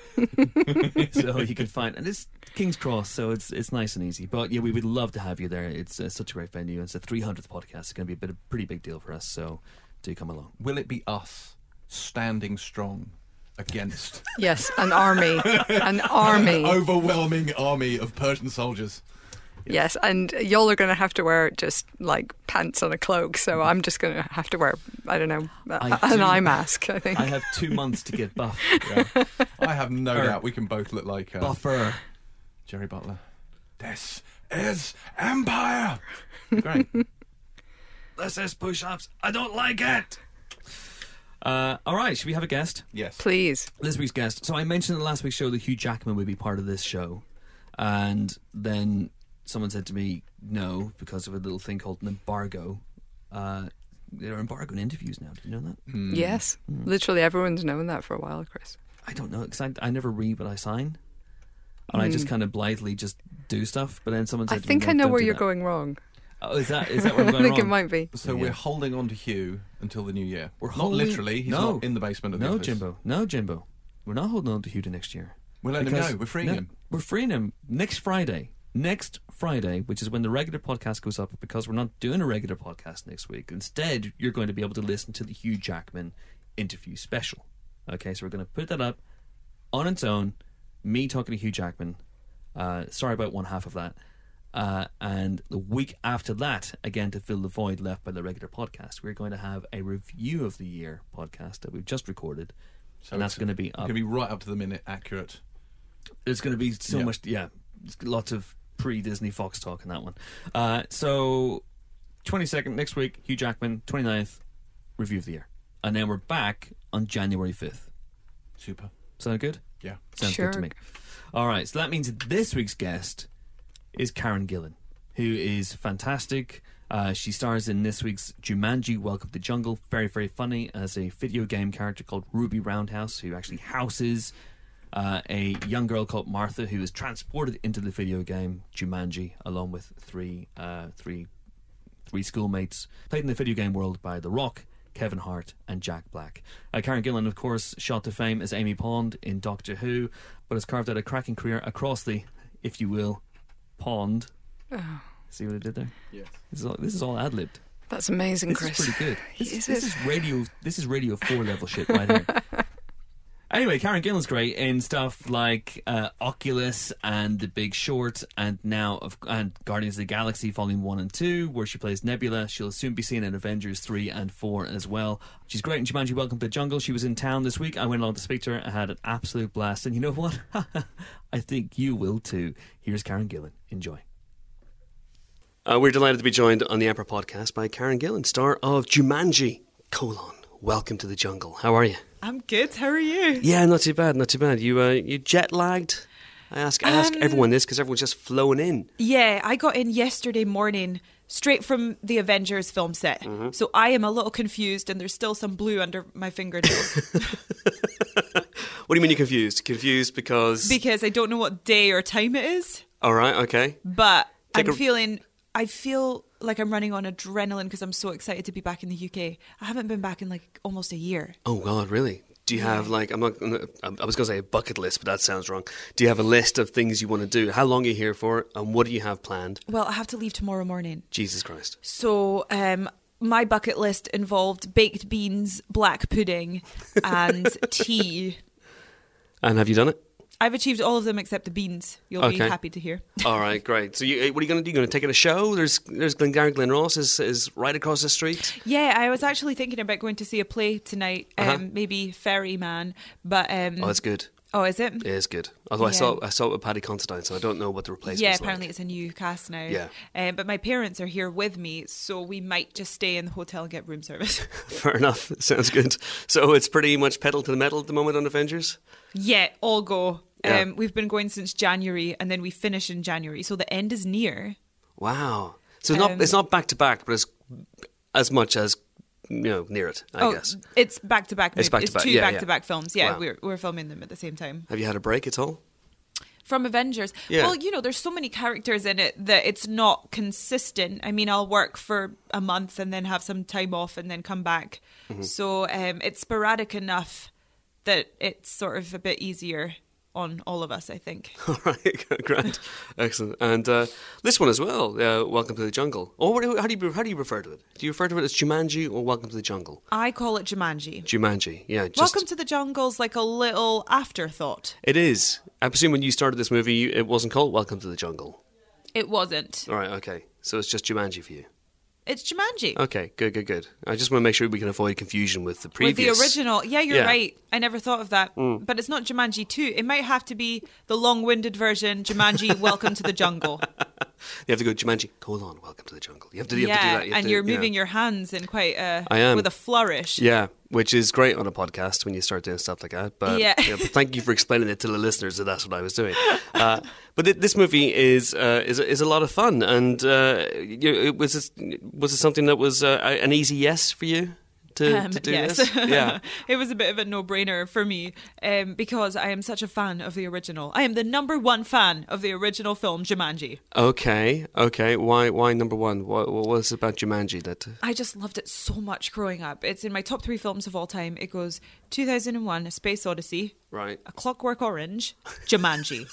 So you can find... And it's King's Cross, so it's nice and easy. But yeah, we would love to have you there. It's such a great venue. It's the 300th podcast. It's going to be a pretty big deal for us, so do come along. Will it be us standing strong against Yes, an army. An army. an overwhelming army of Persian soldiers? Yes, and y'all are going to have to wear just like pants and a cloak, so I'm just going to have to wear, I don't know, an eye mask, I think. I have 2 months to get buff. Yeah. I have no doubt we can both look like Buffer. Jerry Butler. This is Empire. Great. This is push-ups. I don't like it. All right, should we have a guest? Yes. Please. This week's guest. So I mentioned in the last week's show that Hugh Jackman would be part of this show, and then someone said to me no because of a little thing called an embargo. There are embargo in interviews now. Do you know that? Yes. Literally everyone's known that for a while, Chris. I don't know because I never read what I sign, and I just kind of blithely just do stuff. But then someone said, I to me, think "No, I know don't where do you're that." going wrong. Oh, is that where I'm I going think it wrong? might be. So we're holding on to Hugh until the new year. We're not holding- literally. He's No. not in the basement of the No, office. Jimbo. No, Jimbo. We're not holding on to Hugh to next year. We're letting him Because- go. We're freeing him. We're freeing him next Friday. Next Friday, which is when the regular podcast goes up, because we're not doing a regular podcast next week. Instead, you're going to be able to listen to the Hugh Jackman interview special. Okay, so we're going to put that up on its own. Me talking to Hugh Jackman. Sorry about one half of that. And the week after that, again, to fill the void left by the regular podcast, we're going to have a review of the year podcast that we've just recorded. So and that's it's going to be It's up. going to be right up to the minute accurate. There's going to be so Yeah. much, lots of pre-Disney Fox talk in that one. So, 22nd, next week, Hugh Jackman, 29th, review of the year. And then we're back on January 5th. Super. Sound good? Yeah. Sounds Sure. good to me. All right, so that means that this week's guest is Karen Gillan, who is fantastic. She stars in this week's Jumanji: Welcome to the Jungle. Very, very funny as a video game character called Ruby Roundhouse, who actually houses a young girl called Martha, who is transported into the video game Jumanji, along with three schoolmates, played in the video game world by The Rock, Kevin Hart, and Jack Black. Karen Gillan, of course, shot to fame as Amy Pond in Doctor Who, but has carved out a cracking career across the, if you will, pond. See what I did there? Yes. This is all ad-libbed. That's amazing, This Chris. is pretty good. Is This it? is Radio 4 level shit right here. Anyway, Karen Gillan's great in stuff like Oculus and The Big Short, and now and Guardians of the Galaxy Volume 1 and 2, where she plays Nebula. She'll soon be seen in Avengers 3 and 4 as well. She's great in Jumanji: Welcome to the Jungle. She was in town this week. I went along to speak to her. I had an absolute blast. And you know what? I think you will too. Here's Karen Gillan. Enjoy. We're delighted to be joined on the Emperor podcast by Karen Gillan, star of Jumanji: Welcome to the Jungle. How are you? I'm good. How are you? Yeah, not too bad, not too bad. You jet lagged? I ask everyone this because everyone's just flowing in. Yeah, I got in yesterday morning straight from the Avengers film set. Mm-hmm. So I am a little confused and there's still some blue under my fingernails What do you mean you're confused? Confused because... because I don't know what day or time it is. All right, okay. But Take I feel like I'm running on adrenaline because I'm so excited to be back in the UK. I haven't been back in like almost a year. Oh, God, really? Do you have, like, I was going to say a bucket list, but that sounds wrong. Do you have a list of things you want to do? How long are you here for, and what do you have planned? Well, I have to leave tomorrow morning. Jesus Christ. So my bucket list involved baked beans, black pudding and tea. And have you done it? I've achieved all of them except the beans. You'll be Okay. happy to hear. All right, great. So what are you going to do? You're going to take in a show? There's Glengarry Glen Ross is right across the street. Yeah, I was actually thinking about going to see a play tonight, Uh-huh. Maybe Ferryman, but Oh, that's good. oh, is it? It is good. Although Yeah. I saw it with Paddy Considine, so I don't know what the replacement Yeah, is apparently like. it's a new cast now. Yeah. But my parents are here with me, so we might just stay in the hotel and get room service. Fair enough. Sounds good. So it's pretty much pedal to the metal at the moment on Avengers? Yeah, all go. Yeah. We've been going since January, and then we finish in January, so the end is near. Wow. So it's not back to back, but it's as much as, near it, I guess. It's back to back. It's back to It's back, two yeah, back to back films. Yeah, Wow. we're filming them at the same time. Have you had a break at all? From Avengers. Yeah. Well, there's so many characters in it that it's not consistent. I mean, I'll work for a month and then have some time off and then come back. Mm-hmm. So it's sporadic enough that it's sort of a bit easier on all of us, I think. All right, grand. Excellent. And this one as well, Welcome to the Jungle. Or how do you refer to it? Do you refer to it as Jumanji or Welcome to the Jungle? I call it Jumanji. Jumanji, yeah. Welcome to the Jungle's like a little afterthought. It is. I presume when you started this movie, it wasn't called Welcome to the Jungle. It wasn't. All right, okay. So it's just Jumanji for you. It's Jumanji. Okay, good. I just want to make sure we can avoid confusion with the With previous. the original. Yeah, you're Yeah. right. I never thought of that. But it's not Jumanji 2. It might have to be the long-winded version, Jumanji Welcome to the Jungle. You have to go Jumanji, Welcome to the Jungle. You have to do that. And you're moving your hands in quite I am. with a flourish. Yeah, which is great on a podcast when you start doing stuff like that. But, Yeah. but thank you for explaining it to the listeners that that's what I was doing. But this movie is a lot of fun. And was it something that was an easy yes for you to do yes. this? Yeah. It was a bit of a no-brainer for me because I am such a fan of the original. I am the number one fan of the original film Jumanji. Okay. Why number one? What was it about Jumanji that? I just loved it so much growing up. It's in my top 3 films of all time. It goes 2001: A Space Odyssey, Right. A Clockwork Orange, Jumanji.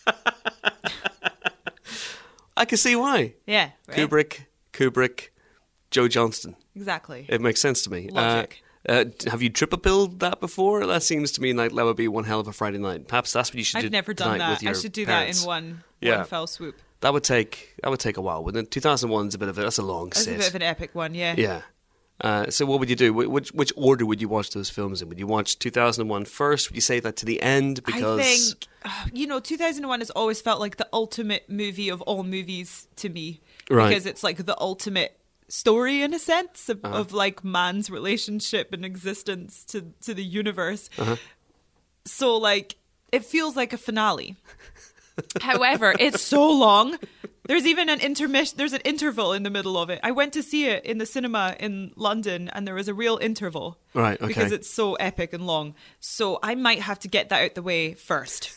I can see why. Yeah, right? Kubrick, Joe Johnston. Exactly. It makes sense to me. Logic. Have you triple billed that before? That seems to me like that would be one hell of a Friday night. Perhaps that's what you should do. I've never done tonight with that. your I should do parents. that in one Yeah. fell swoop. That would take a while, wouldn't it? 2001's a bit of that's a long That's sit. a bit of an epic one, yeah. Yeah. So what would you do? Which order would you watch those films in? Would you watch 2001 first? Would you save that to the end? Because I think, 2001 has always felt like the ultimate movie of all movies to me. Right. Because it's like the ultimate story in a sense of like man's relationship and existence to the universe. So like it feels like a finale. However, it's so long. There's even an there's an interval in the middle of it. I went to see it in the cinema in London and there was a real interval. Right, okay. Because it's so epic and long. So I might have to get that out the way first.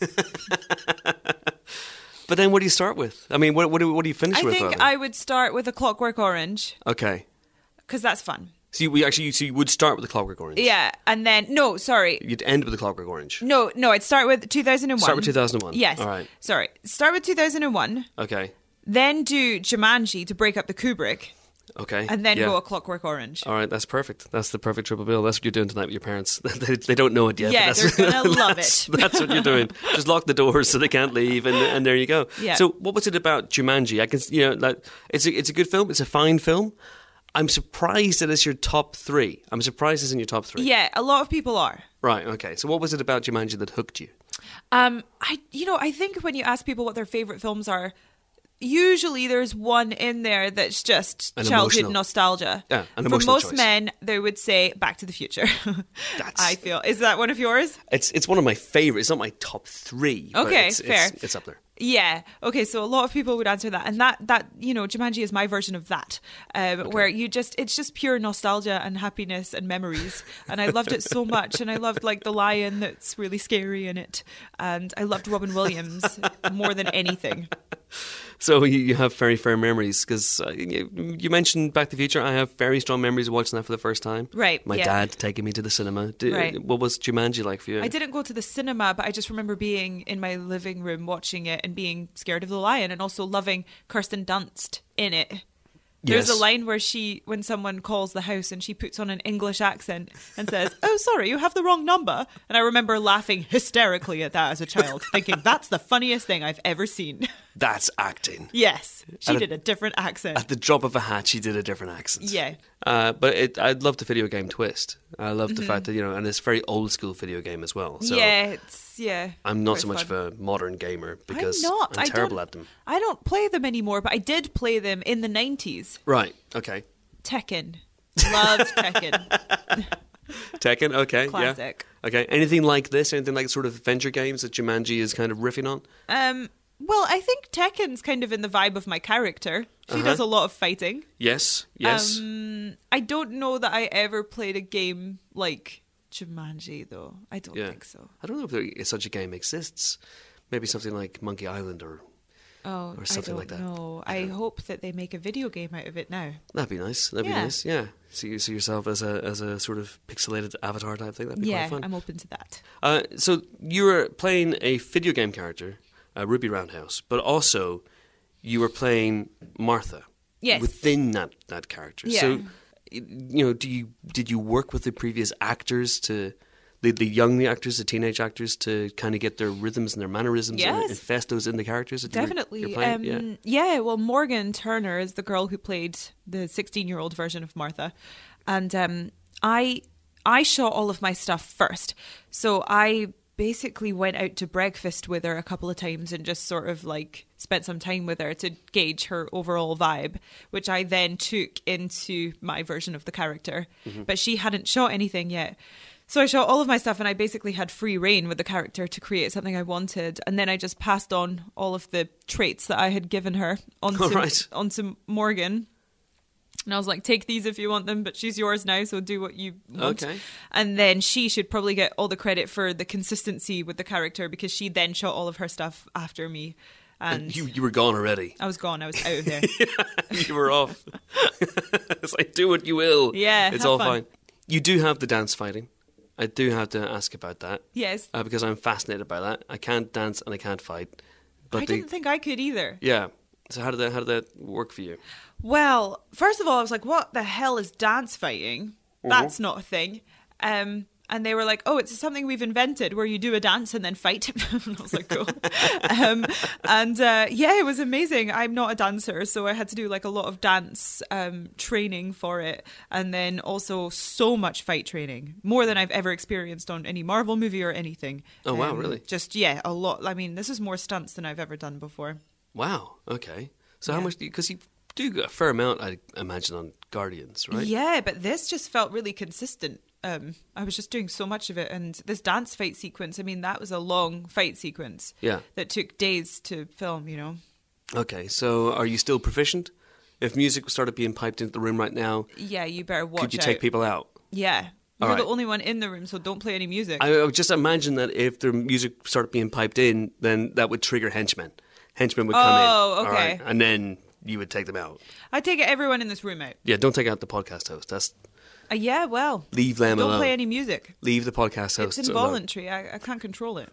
But then what do you start with? I mean, what do you finish with? I think rather? I would start with A Clockwork Orange Okay. because that's fun. So you would start with the Clockwork Orange. Yeah, and then sorry. You'd end with the Clockwork Orange. No, I'd start with 2001. Start with 2001. Yes. All right. Sorry. Start with 2001, Okay. then do Jumanji to break up the Kubrick, Okay. and then Yeah. go A Clockwork Orange. All right, that's perfect. That's the perfect triple bill. That's what you're doing tonight with your parents. They don't know it yet. Yeah, but that's, they're gonna love that's- it. That's what you're doing. Just lock the doors so they can't leave, and there you go. Yeah. So, what was it about Jumanji? I can, like it's a good film. It's a fine film. I'm surprised that it's your top 3. I'm surprised it's in your top 3. Yeah, a lot of people are. Right. Okay. So, what was it about Jumanji that hooked you? I think when you ask people what their favorite films are, usually there's one in there that's just An childhood emotional. nostalgia. Yeah, an For emotional most choice. men, they would say Back to the Future. That's- I feel. Is that one of yours? It's one of my favorites. It's not my top 3. but Okay, it's, fair. It's up there. Yeah. Okay. So a lot of people would answer that, and that Jumanji is my version of that, where it's just pure nostalgia and happiness and memories, and I loved it so much, and I loved like the lion that's really scary in it, and I loved Robin Williams more than anything. So you have very fair memories because you mentioned Back to the Future. I have very strong memories of watching that for the first time. Right, My yeah. dad taking me to the cinema. Right. What was Jumanji like for you? I didn't go to the cinema, but I just remember being in my living room watching it and being scared of the lion, and also loving Kirsten Dunst in it. There's Yes. a line where when someone calls the house and she puts on an English accent and says, "Oh, sorry, you have the wrong number." And I remember laughing hysterically at that as a child, thinking that's the funniest thing I've ever seen. That's acting. Yes, she At did a different accent. At the drop of a hat, she did a different accent. Yeah. But I love the video game twist. I love the fact that, and it's a very old school video game as well. So Yeah. I'm not quite so much fun. of a modern gamer because I'm not. I'm I terrible don't- at them. I don't play them anymore, but I did play them in the 90s. Right. Okay. Tekken. Loved Tekken. Tekken. Okay. Classic. Yeah. Okay. Anything like this? Anything like sort of adventure games that Jumanji is kind of riffing on? Well, I think Tekken's kind of in the vibe of my character. She does a lot of fighting. Yes. Yes. I don't know that I ever played a game like Jumanji, though. I don't think so. I don't know if such a game exists. Maybe something like Monkey Island or something like that. No, I hope that they make a video game out of it now. That'd be nice. That'd be Yeah. nice. Yeah. So you see yourself as a sort of pixelated avatar type thing. That'd be Yeah, quite fun. I'm open to that. So you were playing a video game character, Ruby Roundhouse, but also you were playing Martha. Yes. Within that character. Yeah. So did you work with the previous actors to the young actors, the teenage actors, to kind of get their rhythms and their mannerisms and Yes. infest those in the characters that Definitely. you're playing? Yeah, well, Morgan Turner is the girl who played the 16-year-old version of Martha. And I shot all of my stuff first. So I basically went out to breakfast with her a couple of times and just sort of like spent some time with her to gauge her overall vibe, which I then took into my version of the character. But she hadn't shot anything yet. So I shot all of my stuff and I basically had free reign with the character to create something I wanted. And then I just passed on all of the traits that I had given her onto, All right. onto Morgan. And I was like, take these if you want them, but she's yours now, so do what you want. Okay. And then she should probably get all the credit for the consistency with the character because she then shot all of her stuff after me. And You were gone already. I was gone. I was out of there. You were off. It's like, do what you will. Yeah, it's have all fun. fine. You do have the dance fighting. I do have to ask about that. Yes. Because I'm fascinated by that. I can't dance and I can't fight. But I didn't think I could either. Yeah. So how did that work for you? Well, first of all, I was like, what the hell is dance fighting? That's not a thing. And they were like, oh, it's something we've invented where you do a dance and then fight. And I was like, cool. Yeah, it was amazing. I'm not a dancer, so I had to do like a lot of dance training for it. And then also so much fight training, more than I've ever experienced on any Marvel movie or anything. Oh, wow, really? Just, yeah, a lot. I mean, this is more stunts than I've ever done before. Wow. Okay. So how Yeah. much because you do a fair amount, I imagine, on Guardians, right? Yeah, but this just felt really consistent. I was just doing so much of it, and this dance fight sequence, I mean, that was a long fight sequence. Yeah. That took days to film, you know. Okay. So are you still proficient? If music started being piped into the room right now, Yeah, you better watch could you out. take people out? Yeah. All You're right. the only one in the room, so don't play any music. I would just imagine that if the music started being piped in, then that would trigger henchmen. Henchmen would come in. Oh, all okay. right, and then you would take them out. I take it everyone in this room out. Yeah, don't take out the podcast host. That's Yeah, well, leave them don't alone. play any music. Leave the podcast host It's alone. involuntary. I can't control it.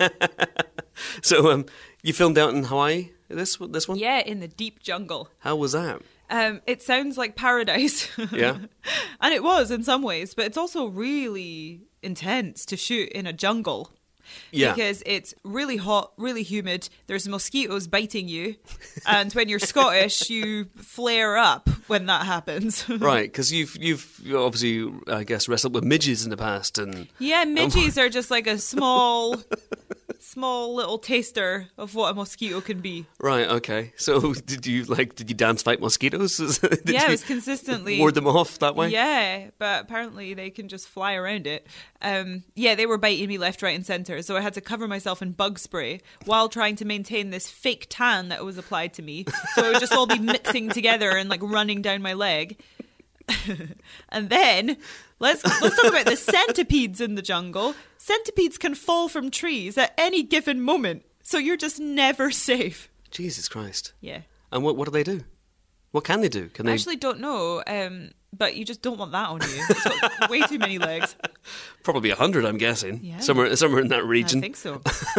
So, you filmed out in Hawaii. This one. Yeah, in the deep jungle. How was that? It sounds like paradise. Yeah. And it was in some ways, but it's also really intense to shoot in a jungle. Yeah. Because it's really hot, really humid. There's mosquitoes biting you. And when you're Scottish, you flare up when that happens. Right, because you've obviously, I guess, wrestled with midges in the past, and Yeah, midges are just like a small little taster of what a mosquito can be. right, okay. So did you dance fight mosquitoes? Did Yeah, it you was consistently ward them off that way? Yeah, but apparently they can just fly around it. Yeah, they were biting me left, right, and centre, so I had to cover myself in bug spray while trying to maintain this fake tan that was applied to me. So it would just all be mixing together and like running down my leg. And then let's talk about the centipedes in the jungle. Centipedes can fall from trees at any given moment, so you're just never safe. Jesus Christ! Yeah. And what do they do? What can they do? Can I they actually don't know, but you just don't want that on you. It's got way too many legs. probably 100? I'm guessing. Yeah. Somewhere in that region. I think so.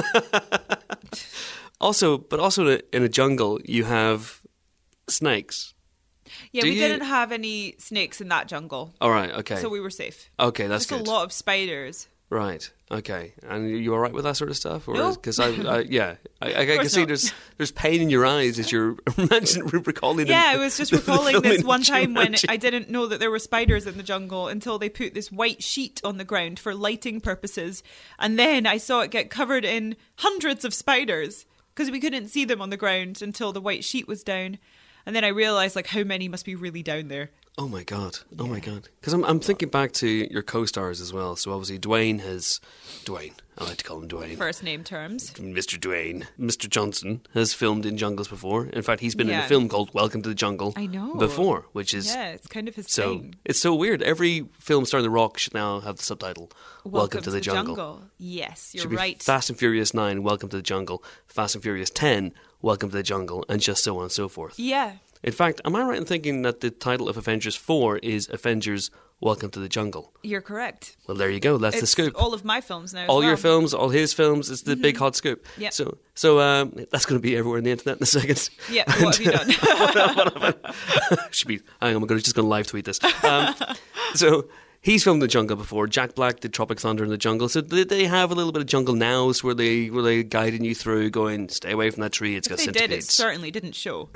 Also in a jungle, you have snakes. Yeah, Do we you- didn't have any snakes in that jungle, All right. Okay. so we were safe. okay, that's Just good. a lot of spiders. Right. Okay. And you all right with that sort of stuff? No. Because I can course see not. there's pain in your eyes as you're recalling. Yeah, I was just recalling filming this one time when Jumanji. I didn't know that there were spiders in the jungle until they put this white sheet on the ground for lighting purposes. And then I saw it get covered in hundreds of spiders because we couldn't see them on the ground until the white sheet was down. And then I realised like how many must be really down there. Oh my god! Oh my god! Because I'm thinking back to your co-stars as well. So obviously Dwayne. I like to call him Dwayne. First name terms. Mr. Dwayne. Mr. Johnson has filmed in jungles before. In fact, he's been in a Yeah. film called Welcome to the Jungle. I know. Before, which is Yeah, it's kind of his so thing. it's so weird. Every film starring The Rock should now have the subtitle Welcome to the Jungle. Yes, you're Should be right. Fast and Furious 9, Welcome to the Jungle. Fast and Furious 10, Welcome to the Jungle, and just so on and so forth. Yeah. In fact, am I right in thinking that the title of Avengers 4 is Avengers Welcome to the Jungle? You're correct. Well, there you go. That's the It's scoop. all of my films now. as All your well. films, all his films, it's the big hot scoop. Yep. So that's going to be everywhere on the internet in a second. Yeah, what have you done? Should be. Hang on, I'm just going to live tweet this. So he's filmed the jungle before. Jack Black did Tropic Thunder in the jungle. So did they have a little bit of jungle nows where they guiding you through, going, stay away from that tree? It's got If they did, it centipedes. certainly didn't show.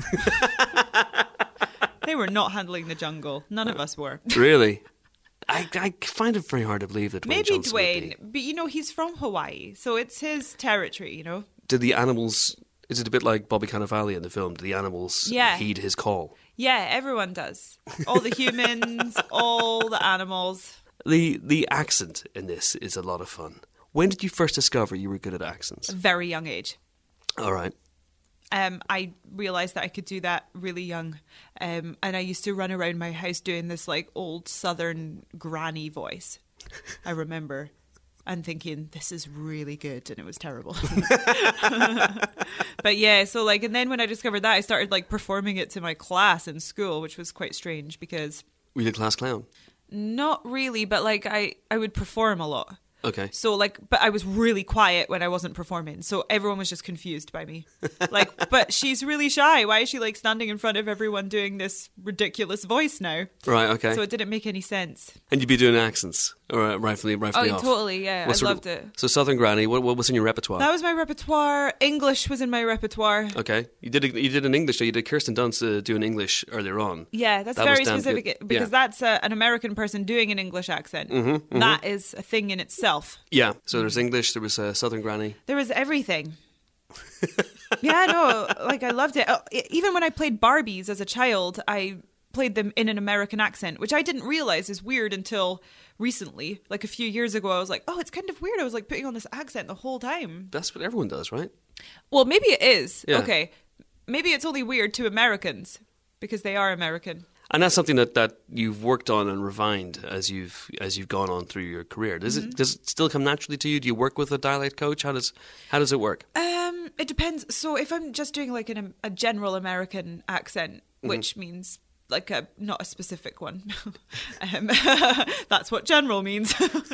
They were not handling the jungle. None of us were. Really? I find it very hard to believe that Dwayne Maybe Johnson would Dwayne, be. but you know, he's from Hawaii, so it's his territory, you know? Did the animals? Is it a bit like Bobby Cannavale in the film? Did the animals Yeah. heed his call? Yeah, everyone does. All the humans, all the animals. The accent in this is a lot of fun. When did you first discover you were good at accents? A very young age. All right. I realised that I could do that really young. And I used to run around my house doing this like old southern granny voice. I remember. And thinking, this is really good. And it was terrible. But yeah, so like, and then when I discovered that, I started like performing it to my class in school, which was quite strange because... Were you the class clown? Not really, but like I would perform a lot. Okay. So like, but I was really quiet when I wasn't performing. So everyone was just confused by me. Like, but she's really shy. Why is she like standing in front of everyone doing this ridiculous voice now? Right, okay. So it didn't make any sense. And you'd be doing accents, or rightfully Oh, off. totally, yeah. I loved it. So Southern Granny, what was in your repertoire? That was my repertoire. English was in my repertoire. Okay. You did an English, you did Kirsten Dunst do an English earlier on. Yeah, that's That was very damn specific good. because Yeah. that's an American person doing an English accent. That is a thing in itself. Yeah, so there's English, there was Southern Granny. There was everything. Yeah, no, like I loved it. Even when I played Barbies as a child, I played them in an American accent, which I didn't realize is weird until recently. Like a few years ago, I was like, oh, it's kind of weird. I was like putting on this accent the whole time. That's what everyone does, right? Well, maybe it is. Yeah. Okay. Maybe it's only weird to Americans because they are American. And that's something that you've worked on and refined as you've gone on through your career. Does it still come naturally to you? Do you work with a dialect coach? How does it work? It depends. So if I'm just doing like a general American accent, which means like not a specific one, that's what general means.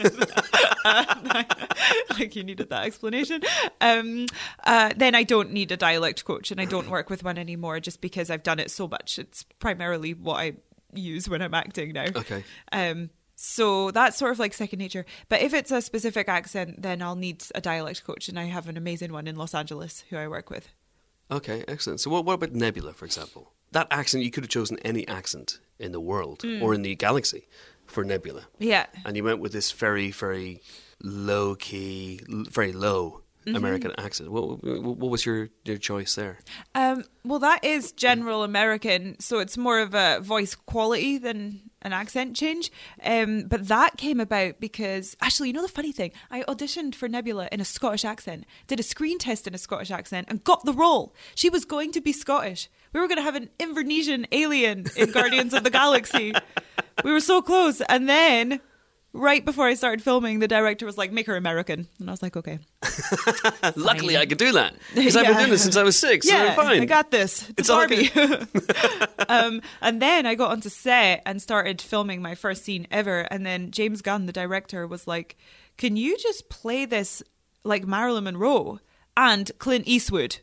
Like you needed that explanation. Then I don't need a dialect coach, and I don't work with one anymore just because I've done it so much. It's primarily what I use when I'm acting now. Okay. So that's sort of like second nature. But if it's a specific accent, then I'll need a dialect coach, and I have an amazing one in Los Angeles who I work with. Okay, excellent. So what about Nebula, for example? That accent, you could have chosen any accent in the world or in the galaxy for Nebula. Yeah. And you went with this very, very low-key, very low American accent. What was your choice there? Well, that is general American, so it's more of a voice quality than an accent change. But that came about because, actually, you know the funny thing? I auditioned for Nebula in a Scottish accent, did a screen test in a Scottish accent, and got the role. She was going to be Scottish. We were going to have an Invernessian alien in Guardians of the Galaxy. We were so close. And then, right before I started filming, the director was like, make her American. And I was like, okay. Luckily, I could do that. Because I've been doing this since I was 6. Yeah, so fine. I got this. It's all Barbie. And then I got onto set and started filming my first scene ever. And then James Gunn, the director, was like, can you just play this like Marilyn Monroe and Clint Eastwood?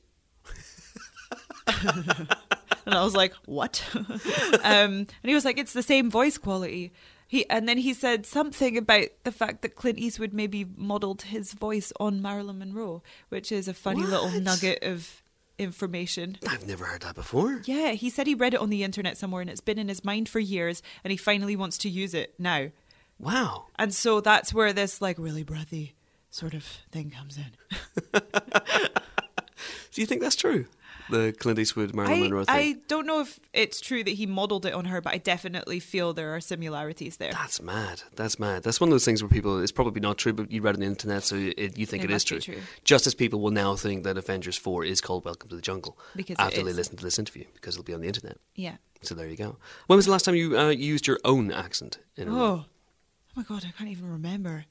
And I was like, what? And he was like, it's the same voice quality. And then he said something about the fact that Clint Eastwood maybe modelled his voice on Marilyn Monroe, which is a funny little nugget of information. I've never heard that before. Yeah, he said he read it on the internet somewhere and it's been in his mind for years and he finally wants to use it now. Wow. And so that's where this like really breathy sort of thing comes in. Do you think that's true? The Clint Eastwood, Marilyn Monroe thing? I don't know if it's true that he modelled it on her, but I definitely feel there are similarities there. That's mad. That's mad. That's one of those things where people, it's probably not true, but you read it on the internet, so you think it is must true. be true. Just as people will now think that Avengers 4 is called Welcome to the Jungle Because it after they is. listen to this interview, because it'll be on the internet. Yeah. So there you go. When was the last time you used your own accent in a role? Oh my God, I can't even remember.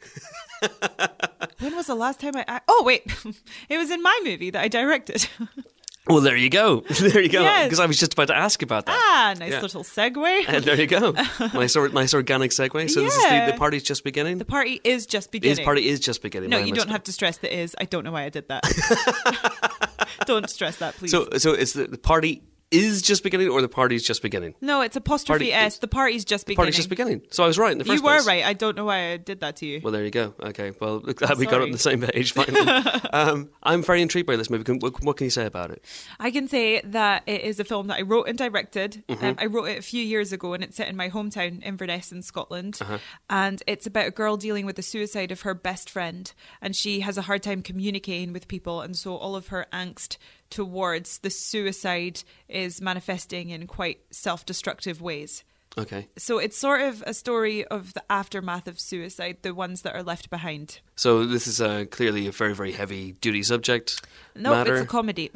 When was the last time oh, wait. It was in my movie that I directed. Well, there you go. There you go. Yes. Because I was just about to ask about that. Nice Yeah. little segue. And there you go. Nice organic segue. So this is Yeah. the party's just beginning? The party is just beginning. His party is just beginning. No, Why you am I don't st- have to stress the is. I don't know why I did that. Don't stress that, please. So it's the party is just beginning or the party's just beginning? no, it's apostrophe Party- S. The party's just The beginning. party's just beginning. So I was right in the first You were place. right. I don't know why I did that to you. Well, there you go. Okay. Well, glad we got on sorry. the same page finally. I'm very intrigued by this movie. What can you say about it? I can say that it is a film that I wrote and directed. Mm-hmm. I wrote it a few years ago and it's set in my hometown, Inverness in Scotland. Uh-huh. And it's about a girl dealing with the suicide of her best friend. And she has a hard time communicating with people. And so all of her angst towards the suicide is manifesting in quite self-destructive ways. Okay. So it's sort of a story of the aftermath of suicide, the ones that are left behind. So this is clearly a very, very heavy-duty subject No, matter. it's a comedy.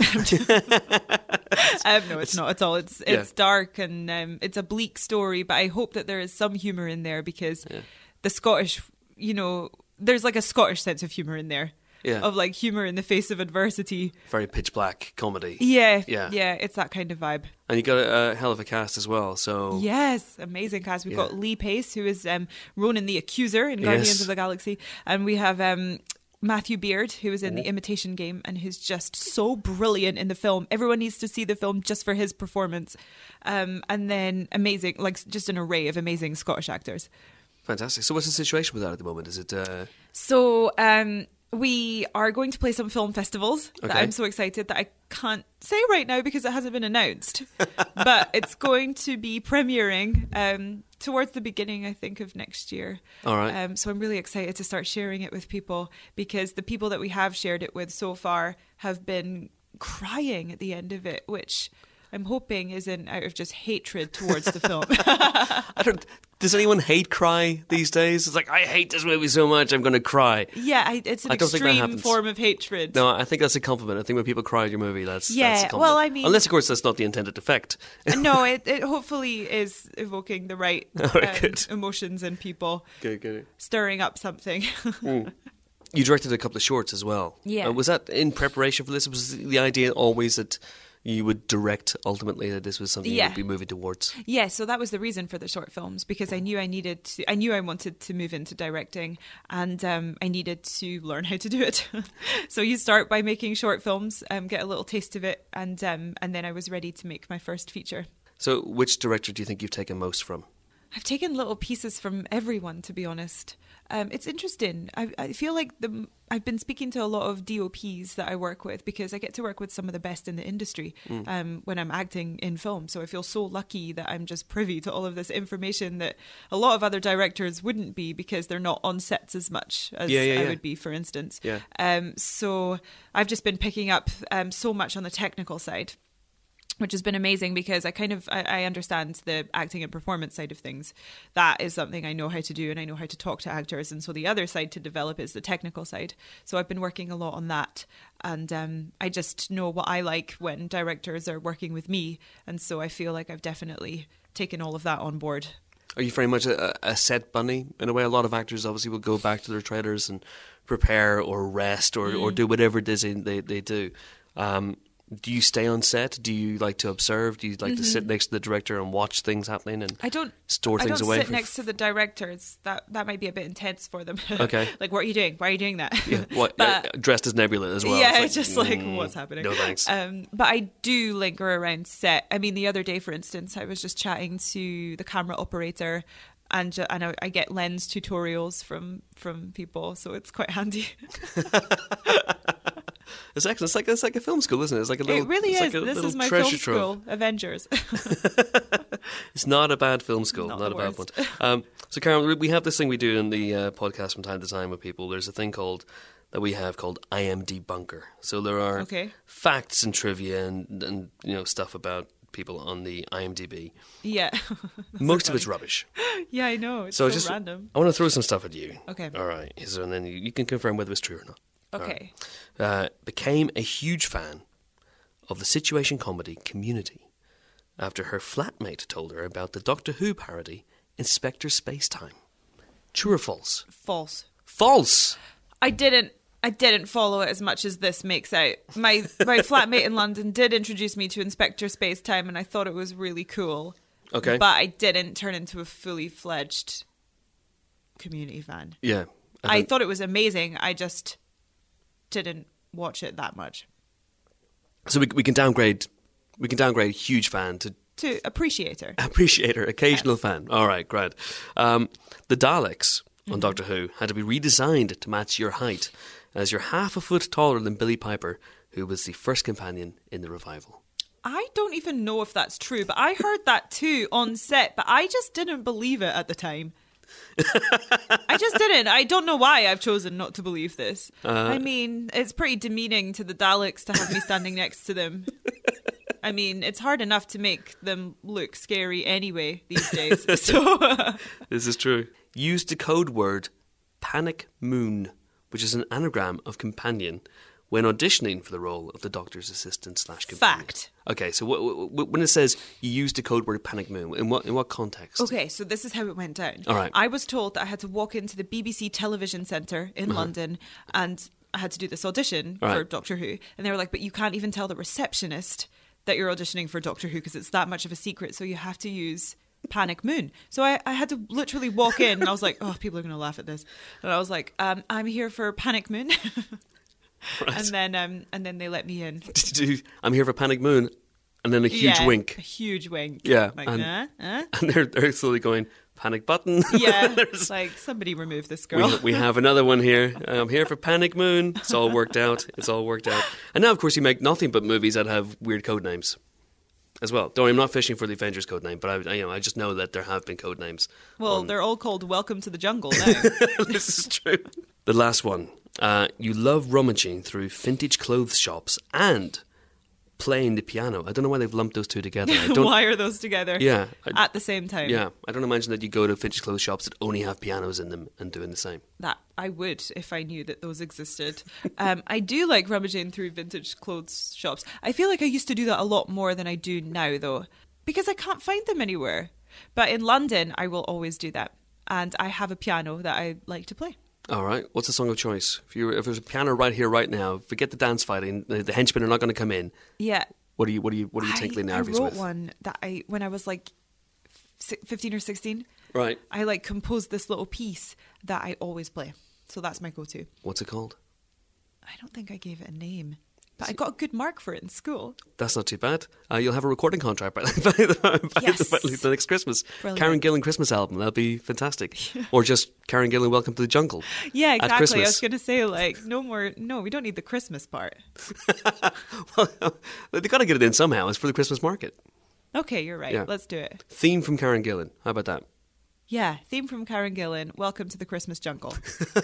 No, it's not at all. It's dark and it's a bleak story, but I hope that there is some humour in there because the Scottish, there's like a Scottish sense of humour in there. Yeah. Of like humour in the face of adversity. Very pitch black comedy. Yeah. Yeah. It's that kind of vibe. And you got a hell of a cast as well. So Yes, amazing cast. We've got Lee Pace, who is Ronan the Accuser in Guardians of the Galaxy, and we have Matthew Beard, who is in The Imitation Game and who's just so brilliant in the film. Everyone needs to see the film just for his performance. And then amazing, like just an array of amazing Scottish actors. fantastic. So what's the situation with that at the moment? Is it So we are going to play some film festivals that Okay. I'm so excited that I can't say right now because it hasn't been announced. But it's going to be premiering towards the beginning, I think, of next year. All right. So I'm really excited to start sharing it with people because the people that we have shared it with so far have been crying at the end of it, which I'm hoping isn't out of just hatred towards the film. Does anyone hate cry these days? It's like, I hate this movie so much, I'm going to cry. Yeah, it's an I don't think that extreme happens. form of hatred. No, I think that's a compliment. I think when people cry at your movie, that's a Yeah, compliment. well, I mean- unless of course that's not the intended effect. No, it hopefully is evoking the right good. emotions in people, Good. stirring up something. You directed a couple of shorts as well. Yeah. Was that in preparation for this? Was the idea always that you would direct ultimately, that this was something you Yeah. would be moving towards? Yeah, so that was the reason for the short films because I knew I wanted to move into directing and I needed to learn how to do it. So you start by making short films, get a little taste of it, and then I was ready to make my first feature. So which director do you think you've taken most from? I've taken little pieces from everyone, to be honest. It's interesting. I feel like I've been speaking to a lot of DOPs that I work with because I get to work with some of the best in the industry when I'm acting in film. So I feel so lucky that I'm just privy to all of this information that a lot of other directors wouldn't be because they're not on sets as much as I would be, for instance. Yeah. So I've just been picking up so much on the technical side, which has been amazing because I understand the acting and performance side of things. That is something I know how to do and I know how to talk to actors. And so the other side to develop is the technical side. So I've been working a lot on that. And I just know what I like when directors are working with me. And so I feel like I've definitely taken all of that on board. Are you very much a set bunny? In a way, a lot of actors obviously will go back to their trailers and prepare or rest or do whatever it is they do. Do you stay on set? Do you like to observe? Do you like to sit next to the director and watch things happening and store things away? I don't sit next to the directors. That might be a bit intense for them. Okay. Like, what are you doing? Why are you doing that? Yeah. What, dressed as Nebula as well. Yeah, It's just like what's happening? No thanks. But I do linger around set. I mean, the other day, for instance, I was just chatting to the camera operator. And I get lens tutorials from people, so it's quite handy. It's excellent. It's like a film school, isn't it? It's like a little. It really it's is. Like a This little is my treasure film trove. school, Avengers. It's not a bad film school. Not Not the a bad worst. one. So, Karen, we have this thing we do in the podcast from time to time with people. There's a thing called IMD Bunker. So there are Okay. facts and trivia and stuff about people on the IMDb. Yeah. Most of it's rubbish. Yeah, I know. It's So so just random. I want to throw some stuff at you. Okay. All right. So, and then you can confirm whether it's true or not. Okay. Became a huge fan of the situation comedy Community after her flatmate told her about the Doctor Who parody Inspector Spacetime. True or false? False. False! I didn't follow it as much as this makes out. My flatmate in London did introduce me to Inspector Spacetime and I thought it was really cool. Okay. But I didn't turn into a fully fledged Community fan. Yeah. I thought it was amazing. I just didn't watch it that much. So we can downgrade huge fan to To appreciator. appreciator, occasional fan. All right, great. The Daleks on Doctor Who had to be redesigned to match your height, as you're half a foot taller than Billy Piper, who was the first companion in the revival. I don't even know if that's true, but I heard that too on set, but I just didn't believe it at the time. I just didn't. I don't know why I've chosen not to believe this. I mean, it's pretty demeaning to the Daleks to have me standing next to them. I mean, it's hard enough to make them look scary anyway these days. So This is true. Use the code word Panic Moon, which is an anagram of companion, when auditioning for the role of the doctor's assistant / companion. Fact. Okay, so when it says you used the code word Panic Moon, in what context? Okay, so this is how it went down. All right. I was told that I had to walk into the BBC television centre in London and I had to do this audition for Right. Doctor Who. And they were like, but you can't even tell the receptionist that you're auditioning for Doctor Who because it's that much of a secret. So you have to use Panic Moon. So I had to literally walk in and I was like, oh, people are going to laugh at this. And I was like, I'm here for Panic Moon. Right. And then they let me in. I'm here for Panic Moon, and then a huge Yeah, wink. A huge wink. Yeah, Like, and they're slowly going, panic button. Yeah. There's- Like, somebody remove this girl. we have another one here. I'm here for Panic Moon. It's all worked out. And now, of course, you make nothing but movies that have weird code names as well. Don't worry, I'm not fishing for the Avengers code name, but I just know that there have been code names. Well, they're all called Welcome to the Jungle now. This is true. The last one. You love rummaging through vintage clothes shops and playing the piano. I don't know why they've lumped those two together. Why are those together Yeah. at the same time? Yeah, I don't imagine that you go to vintage clothes shops that only have pianos in them and doing the same. That I would if I knew that those existed. I do like rummaging through vintage clothes shops. I feel like I used to do that a lot more than I do now, though, because I can't find them anywhere. But in London, I will always do that. And I have a piano that I like to play. All right, what's the song of choice? If there's a piano right here, right now, forget the dance fighting. The henchmen are not going to come in. Yeah. What are you tinkling nervies I wrote with? one that when I was like 15 or 16. Right. I like composed this little piece that I always play. So that's my go-to. What's it called? I don't think I gave it a name, but I got a good mark for it in school. That's not too bad. You'll have a recording contract by Yes. the next Christmas. Brilliant. Karen Gillan Christmas album. That'll be fantastic. Or just Karen Gillan Welcome to the Jungle. Yeah, At exactly. I Christmas. was going to say, like, no, we don't need the Christmas part. Well, they've got to get it in somehow. It's for the Christmas market. Okay, you're right. Yeah. Let's do it. Theme from Karen Gillan. How about that? Yeah, theme from Karen Gillan. Welcome to the Christmas Jungle.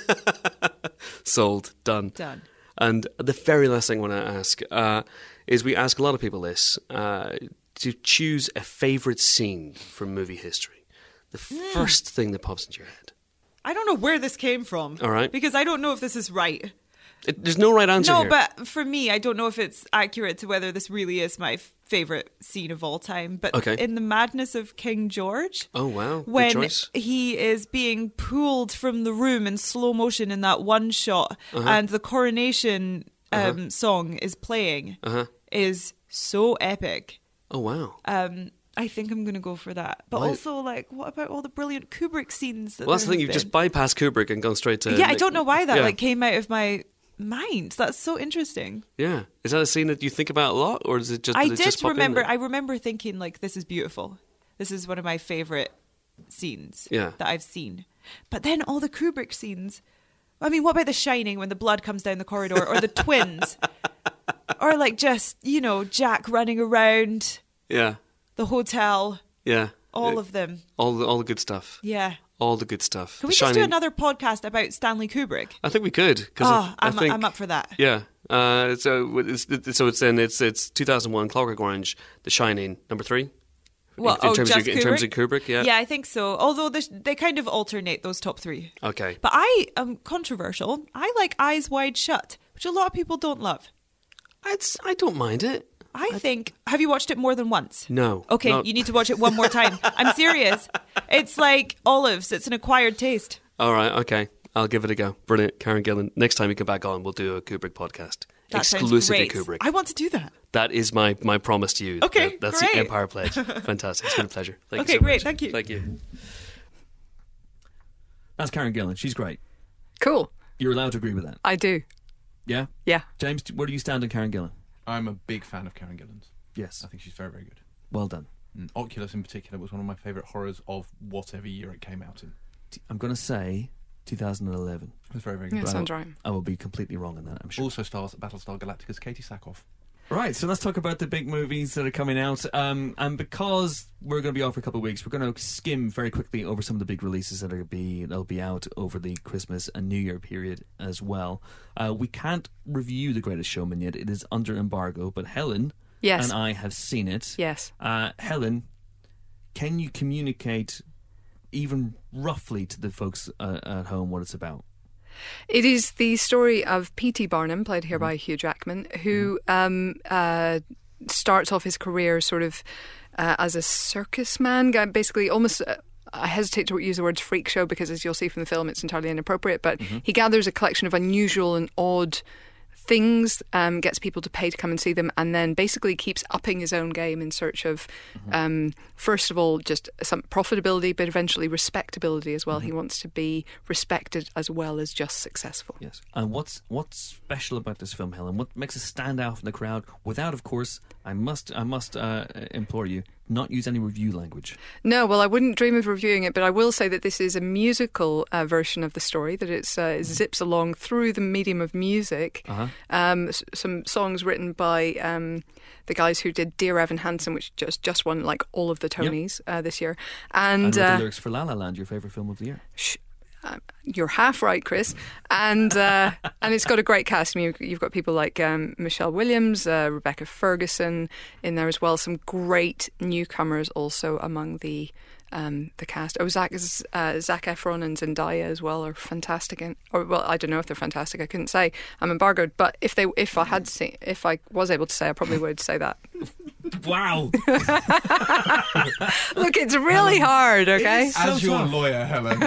Sold. Done. Done. And the very last thing I want to ask is we ask a lot of people this, to choose a favourite scene from movie history. The first thing that pops into your head. I don't know where this came from. All right. Because I don't know if this is right. There's no right answer No, here. but for me, I don't know if it's accurate to whether this really is my favourite scene of all time. But Okay. in The Madness of King George, Oh, wow. Good when choice. he is being pulled from the room in slow motion in that one shot, Uh-huh. and the coronation song is playing, is so epic. Oh, wow. I think I'm going to go for that. But Why- also, like, what about all the brilliant Kubrick scenes? Well, that's the there thing. have You've just been? bypassed Kubrick and gone straight to... Yeah, I don't know why that Yeah. like came out of my mind. That's so interesting. Yeah. Is that a scene that you think about a lot, or is it just... I did it just did pop in remember. there? I remember thinking like, "This is beautiful. This is one of my favorite scenes Yeah. that I've seen." But then all the Kubrick scenes. I mean, what about The Shining when the blood comes down the corridor, or the twins, or like just Jack running around Yeah. the hotel? Yeah. All of them. All the good stuff. Yeah. All the good stuff. Can The we just do Shining- another podcast about Stanley Kubrick? I think we could. Cause Oh, I think, I'm up for that. Yeah. So it's 2001, Clockwork Orange, The Shining, number 3. Well, in terms just in terms of Kubrick, yeah. Yeah, I think so. Although they kind of alternate those top 3. Okay. But I am controversial. I like Eyes Wide Shut, which a lot of people don't love. I don't mind it. I think. Have you watched it more than once? No. Okay, No. you need to watch it one more time. I'm serious. It's like olives. It's an acquired taste. All right. Okay. I'll give it a go. Brilliant, Karen Gillan. Next time you come back on, we'll do a Kubrick podcast. That sounds Exclusively great. Kubrick. I want to do that. That is my promise to you. Okay, That's great. the Empire Pledge. Fantastic. It's been a pleasure. Thank Okay, you so great. much. Thank you. Thank you. That's Karen Gillan. She's great. Cool. You're allowed to agree with that. I do. Yeah? Yeah. James, where do you stand on Karen Gillan? I'm a big fan of Karen Gillan's. Yes. I think she's very, very good. Well done. Oculus in particular was one of my favourite horrors of whatever year it came out in. I'm going to say 2011. It was very, very Yeah, good. sounds right. I will be completely wrong on that, I'm sure. Also stars Battlestar Galactica's Katie Sackhoff. Right, so let's talk about the big movies that are coming out. And because we're going to be off for a couple of weeks, we're going to skim very quickly over some of the big releases that'll be out over the Christmas and New Year period as well. We can't review The Greatest Showman yet. It is under embargo, but Helen Yes. And I have seen it. Yes. Helen, can you communicate even roughly to the folks at home what it's about? It is the story of P.T. Barnum, played here by Hugh Jackman, who starts off his career sort of as a circus man, basically almost... I hesitate to use the word freak show because, as you'll see from the film, it's entirely inappropriate, but he gathers a collection of unusual and odd things, gets people to pay to come and see them, and then basically keeps upping his own game in search of, first of all, just some profitability, but eventually respectability as well. He wants to be respected as well as just successful. Yes. And what's special about this film, Helen? What makes it stand out from the crowd without, of course, I must implore you, not use any review language? No, well, I wouldn't dream of reviewing it, but I will say that this is a musical version of the story, that it zips along through the medium of music. Some songs written by the guys who did Dear Evan Hansen, which just won like all of the Tonys this year. And the lyrics for La La Land, your favourite film of the year. You're half right, Chris. And it's got a great cast. I mean, you've got people like Michelle Williams, Rebecca Ferguson in there as well. Some great newcomers also among the cast. Zac Efron and Zendaya as well are fantastic. Well, I don't know if they're fantastic. I couldn't say. I'm embargoed. But if I was able to say, I probably would say that. Wow. Look, it's really hard, okay? As your lawyer, Helen.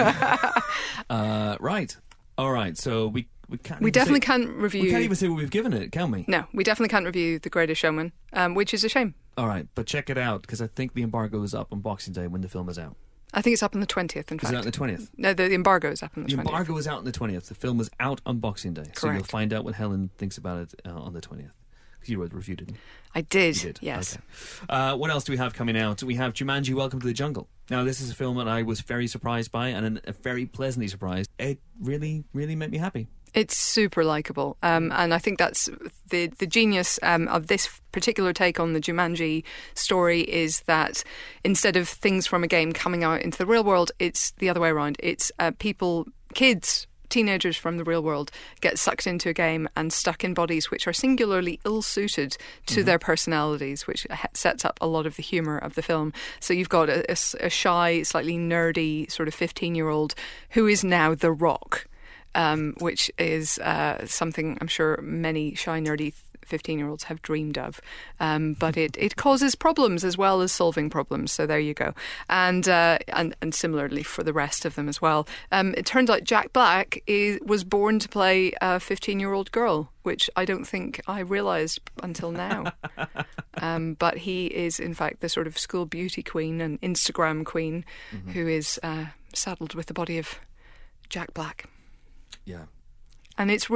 Right. All right. So we can't. We definitely can't review. We can't even say what we've given it, can we? No, we definitely can't review The Greatest Showman, which is a shame. All right, but check it out, because I think the embargo is up on Boxing Day when the film is out. I think it's up on the 20th, in fact. Is it out on the 20th? No, the embargo is up on the 20th. The embargo is out on the 20th. The film is out on Boxing Day. Correct. So you'll find out what Helen thinks about it on the 20th. Because you wrote the review, didn't you? I did. You did? Yes. Okay. What else do we have coming out? We have Jumanji: Welcome to the Jungle. Now, this is a film that I was very surprised by, and very pleasantly surprised. It really, really made me happy. It's super likeable, and I think that's the genius of this particular take on the Jumanji story, is that instead of things from a game coming out into the real world, it's the other way around. It's kids, teenagers from the real world get sucked into a game and stuck in bodies which are singularly ill-suited to their personalities, which sets up a lot of the humour of the film. So you've got a shy, slightly nerdy sort of 15-year-old who is now The Rock. Which is something I'm sure many shy, nerdy 15-year-olds have dreamed of. But it causes problems as well as solving problems. So there you go. And similarly for the rest of them as well. It turns out Jack Black was born to play a 15-year-old girl, which I don't think I realised until now. But he is, in fact, the sort of school beauty queen and Instagram queen who is saddled with the body of Jack Black. Yeah. And it's a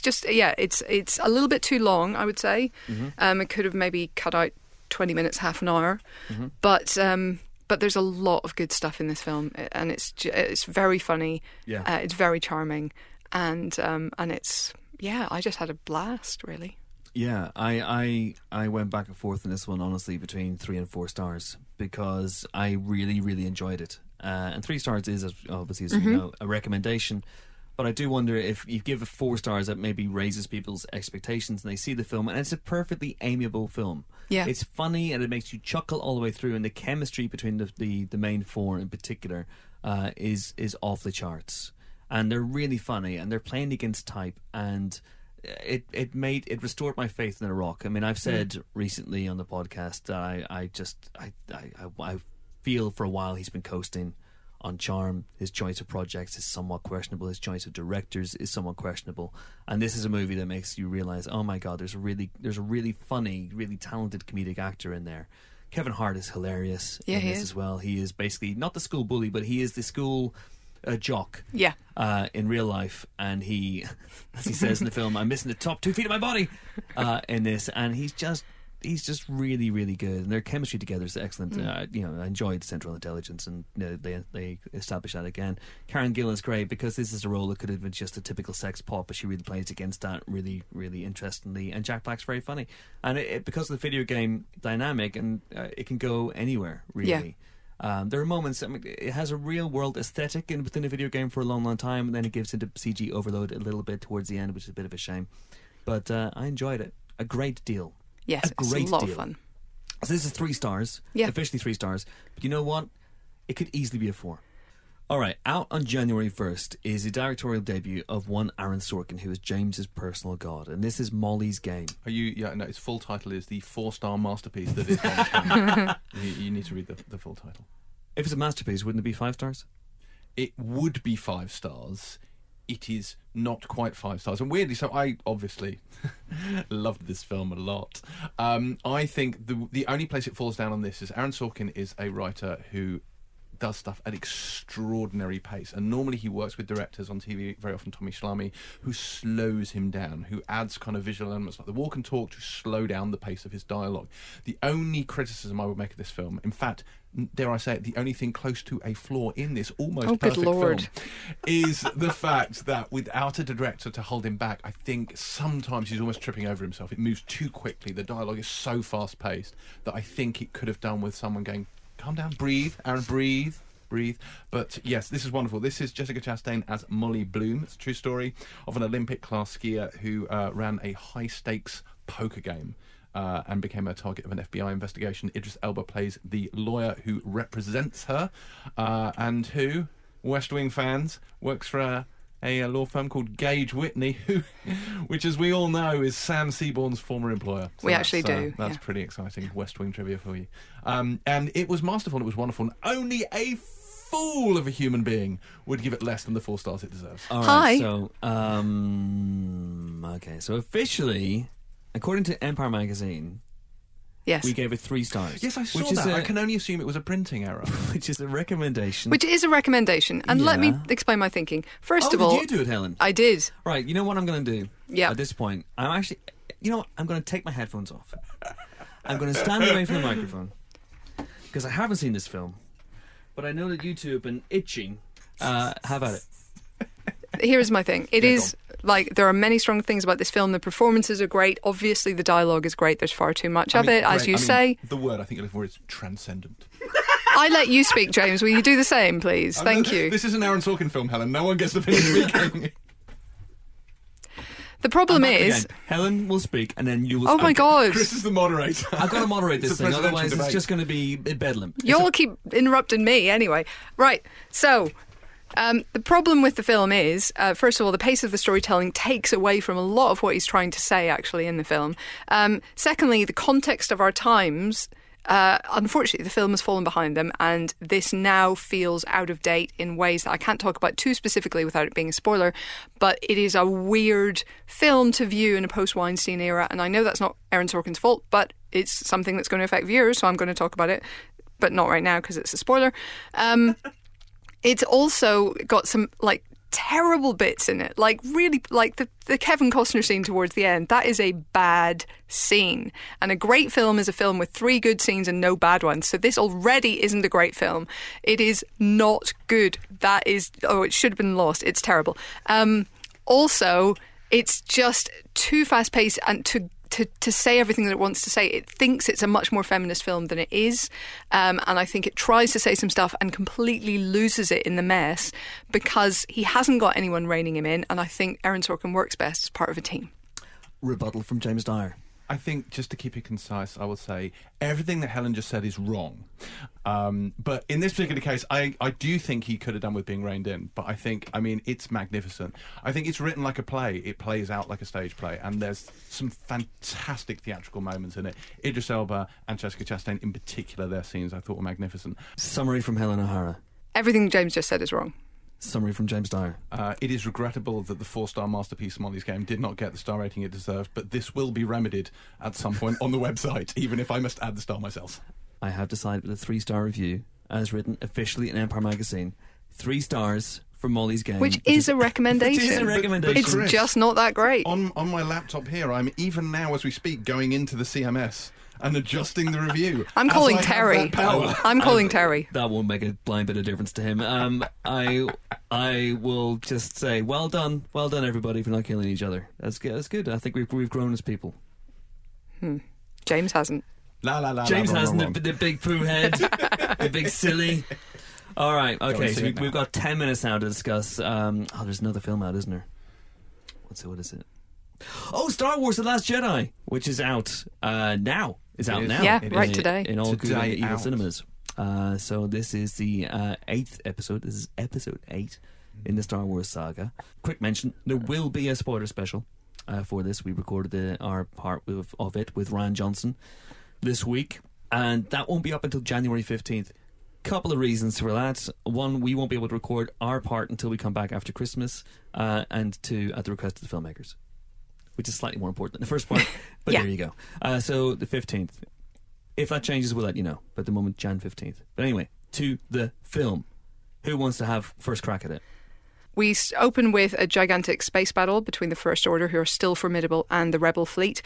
little bit too long, I would say. It could have maybe cut out 20 minutes, half an hour. But there's a lot of good stuff in this film, and it's very funny. Yeah. It's very charming, and it's I just had a blast, really. Yeah, I went back and forth in this one, honestly, between 3 and 4 stars, because I really, really enjoyed it. And 3 stars is, obviously, as you know, a recommendation. But I do wonder if you give it 4 stars, that maybe raises people's expectations and they see the film, and it's a perfectly amiable film. Yeah. It's funny and it makes you chuckle all the way through, and the chemistry between the main 4 in particular is off the charts. And they're really funny, and they're playing against type, and it restored my faith in The Rock. I mean, I've said recently on the podcast that I feel for a while he's been coasting on charm. His choice of projects is somewhat questionable. His choice of directors is somewhat questionable. And this is a movie that makes you realise, oh my God, there's a really funny, really talented comedic actor in there. Kevin Hart is hilarious in this as well. He is basically not the school bully, but he is the school jock in real life. And he, as he says in the film, I'm missing the top 2 feet of my body in this. And he's just really, really good, and their chemistry together is excellent. I enjoyed Central Intelligence, and they established that again. Karen Gillan's great, because this is a role that could have been just a typical sex pop, but she really plays against that really, really interestingly. And Jack Black's very funny, and because of the video game dynamic, and it can go anywhere really. There are moments. I mean, it has a real world aesthetic within a video game for a long, long time, and then it gives into CG overload a little bit towards the end, which is a bit of a shame. But I enjoyed it a great deal. Yes, a great it's a lot deal. of fun. So this is 3 stars. Yeah. Officially 3 stars. But you know what? It could easily be a 4. All right, out on January 1st is the directorial debut of one Aaron Sorkin, who is James's personal god, and this is Molly's Game. No, its full title is the 4-star masterpiece that is Molly's Game. You need to read the full title. If it's a masterpiece, wouldn't it be 5 stars? It would be 5 stars. It is not quite 5 stars. And weirdly, so I obviously loved this film a lot. I think the only place it falls down on this is Aaron Sorkin is a writer who does stuff at extraordinary pace, and normally he works with directors on TV, very often Tommy Schlamme, who slows him down, who adds kind of visual elements like the walk and talk to slow down the pace of his dialogue. The only criticism I would make of this film, in fact, dare I say it, the only thing close to a flaw in this almost perfect film is the fact that without a director to hold him back, I think sometimes he's almost tripping over himself. It moves too quickly. The dialogue is so fast paced that I think it could have done with someone going, calm down, breathe, Aaron, breathe. But yes, this is wonderful. This is Jessica Chastain as Molly Bloom. It's a true story of an Olympic-class skier who ran a high-stakes poker game and became a target of an FBI investigation. Idris Elba plays the lawyer who represents her and who, West Wing fans, works for a law firm called Gage Whitney, which, as we all know, is Sam Seaborn's former employer. So we actually do. That's pretty exciting. West Wing trivia for you. And it was masterful. It was wonderful. And only a fool of a human being would give it less than the 4 stars it deserves. All right, Hi. So, okay. So officially, according to Empire Magazine, Yes. we gave it 3 stars. Yes, I saw which is that. I can only assume it was a printing error. which is a recommendation. Which is a recommendation. And let me Yeah. explain my thinking. First of did all, you do it, Helen? I did. Right, you know what I'm going to do? Yeah. At this point, I'm actually, you know what? I'm going to take my headphones off. I'm going to stand away from the microphone because I haven't seen this film, but I know that you two have been itching. Have at it. Here's my thing. It is like there are many strong things about this film. The performances are great. Obviously, the dialogue is great. There's far too much of it, as you say. The word I think you're looking for is transcendent. I let you speak, James. Will you do the same, please? Thank you. This is an Aaron Sorkin film, Helen. No one gets to finish speaking. The problem I'm back is, again. Helen will speak, and then you will. oh my God, Chris is the moderator. I've got to moderate this It's a thing, presidential otherwise it's debate. just going to be bedlam. you all keep interrupting me anyway. Right, so the problem with the film is, first of all, the pace of the storytelling takes away from a lot of what he's trying to say, actually, in the film. Secondly, the context of our times, unfortunately, the film has fallen behind them, and this now feels out of date in ways that I can't talk about too specifically without it being a spoiler, but it is a weird film to view in a post-Weinstein era, and I know that's not Aaron Sorkin's fault, but it's something that's going to affect viewers, so I'm going to talk about it, but not right now because it's a spoiler. It's also got some, like, terrible bits in it. Like, really, like the Kevin Costner scene towards the end. That is a bad scene. And a great film is a film with 3 good scenes and no bad ones. So this already isn't a great film. It is not good. That is, it should have been lost. It's terrible. Also, it's just too fast-paced and to say everything that it wants to say. It thinks it's a much more feminist film than it is, and I think it tries to say some stuff and completely loses it in the mess because he hasn't got anyone reining him in, and I think Aaron Sorkin works best as part of a team. Rebuttal from James Dyer. I think, just to keep it concise, I will say everything that Helen just said is wrong. But in this particular case, I do think he could have done with being reined in. But I think, it's magnificent. I think it's written like a play. It plays out like a stage play. And there's some fantastic theatrical moments in it. Idris Elba and Jessica Chastain, in particular, their scenes I thought were magnificent. Summary from Helen O'Hara. Everything James just said is wrong. Summary from James Dyer. It is regrettable that the 4-star masterpiece Molly's Game did not get the star rating it deserved, but this will be remedied at some point on the website, even if I must add the star myself. I have decided a 3-star review, as written officially in Empire Magazine. 3 stars for Molly's Game. Which is a recommendation. Which is a recommendation. It's Chris, just not that great. On my laptop here, I'm even now as we speak going into the CMS and adjusting the review. I'm as calling I have Terry. that power. I'm calling Terry. That won't make a blind bit of difference to him. I will just say, well done, everybody, for not killing each other. That's good. I think we've grown as people. James hasn't. La, la, la, James la, hasn't wrong. the big poo head, the big silly. All right, okay. and So see it now. we've got 10 minutes now to discuss. There's another film out, isn't there? What is it? Oh, Star Wars: The Last Jedi, which is out now. It's out now. Yeah, It right is. today. In all good Today and evil out. cinemas. So this is the 8th episode. This is episode 8 in the Star Wars saga. Quick mention: there will be a spoiler special for this. We recorded our part of it with Ryan Johnson this week, and that won't be up until January 15th. Couple of reasons for that. One, we won't be able to record our part until we come back after Christmas, and two, at the request of the filmmakers, which is slightly more important than the first part, but Yeah. there you go. So the 15th. If that changes, we'll let you know. But at the moment, Jan 15th. But anyway, to the film. Who wants to have first crack at it? We open with a gigantic space battle between the First Order, who are still formidable, and the Rebel fleet.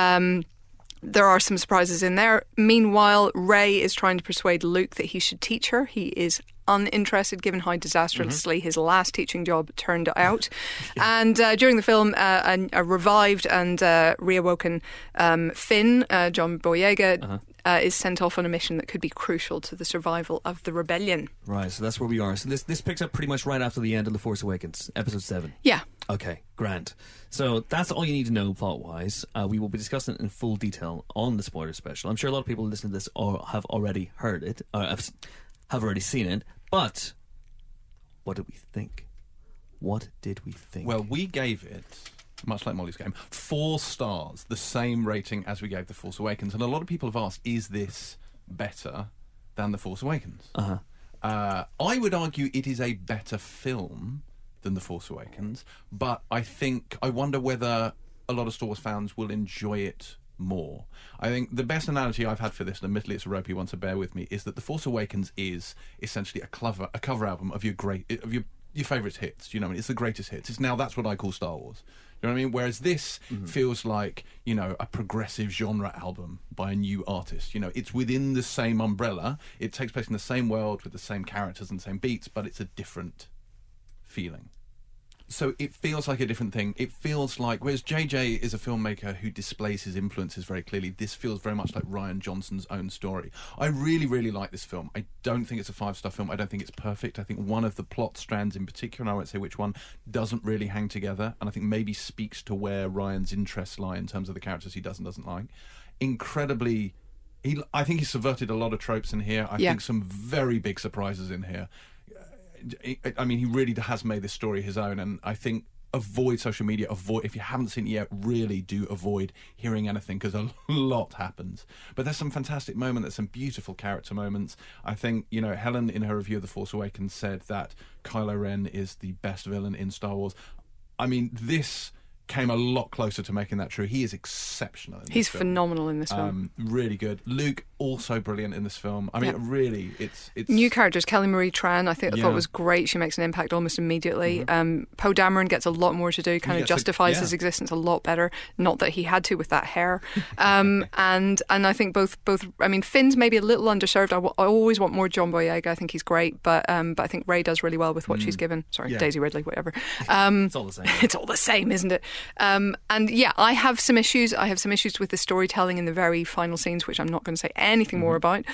There are some surprises in there. Meanwhile, Rey is trying to persuade Luke that he should teach her. He is uninterested, given how disastrously his last teaching job turned out. And during the film, a revived and reawoken Finn, John Boyega, is sent off on a mission that could be crucial to the survival of the rebellion. Right, so that's where we are. So this picks up pretty much right after the end of The Force Awakens, episode 7. Yeah. Okay, grand. So that's all you need to know plot-wise. We will be discussing it in full detail on the spoiler special. I'm sure a lot of people listening to this have already heard it, or have already seen it, but what did we think? What did we think? Well, we gave it, much like Molly's game, 4 stars, the same rating as we gave The Force Awakens. And a lot of people have asked, is this better than The Force Awakens? I would argue it is a better film than The Force Awakens, but I wonder whether a lot of Star Wars fans will enjoy it more. I think the best analogy I've had for this, and admittedly it's a ropey one, so bear with me, is that The Force Awakens is essentially a cover album of your favourite hits. Do you know what I mean? It's the greatest hits. That's what I call Star Wars. You know what I mean? Whereas this feels like, a progressive genre album by a new artist. It's within the same umbrella. It takes place in the same world with the same characters and the same beats, but it's a different feeling. So it feels like a different thing. It feels like, whereas JJ is a filmmaker who displays his influences very clearly, this feels very much like Ryan Johnson's own story. I really, really like this film. I don't think it's a 5-star film. I don't think it's perfect. I think one of the plot strands in particular, and I won't say which one, doesn't really hang together, and I think maybe speaks to where Ryan's interests lie in terms of the characters he does and doesn't like. Incredibly, I think he subverted a lot of tropes in here. I think some very big surprises in here. I mean, he really has made this story his own, and I think avoid social media. If you haven't seen it yet, really do avoid hearing anything, because a lot happens. But there's some fantastic moments. There's some beautiful character moments. I think Helen, in her review of The Force Awakens, said that Kylo Ren is the best villain in Star Wars. I mean, this came a lot closer to making that true. He is exceptional in this He's film. phenomenal in this film. Really good. Luke, also brilliant in this film. I mean, really, it's New characters. Kelly Marie Tran, I thought Yeah. was great. She makes an impact almost immediately. Poe Dameron gets a lot more to do, kind of gets to- justifies yeah. his existence a lot better. Not that he had to with that hair. And I think both. I mean, Finn's maybe a little underserved. I always want more John Boyega. I think he's great, but I think Rey does really well with what she's given. Sorry, Yeah. Daisy Ridley, whatever. It's all the same. It's all the same, isn't it? And yeah, I have some issues. I have some issues with the storytelling in the very final scenes, which I'm not going to say anything more about.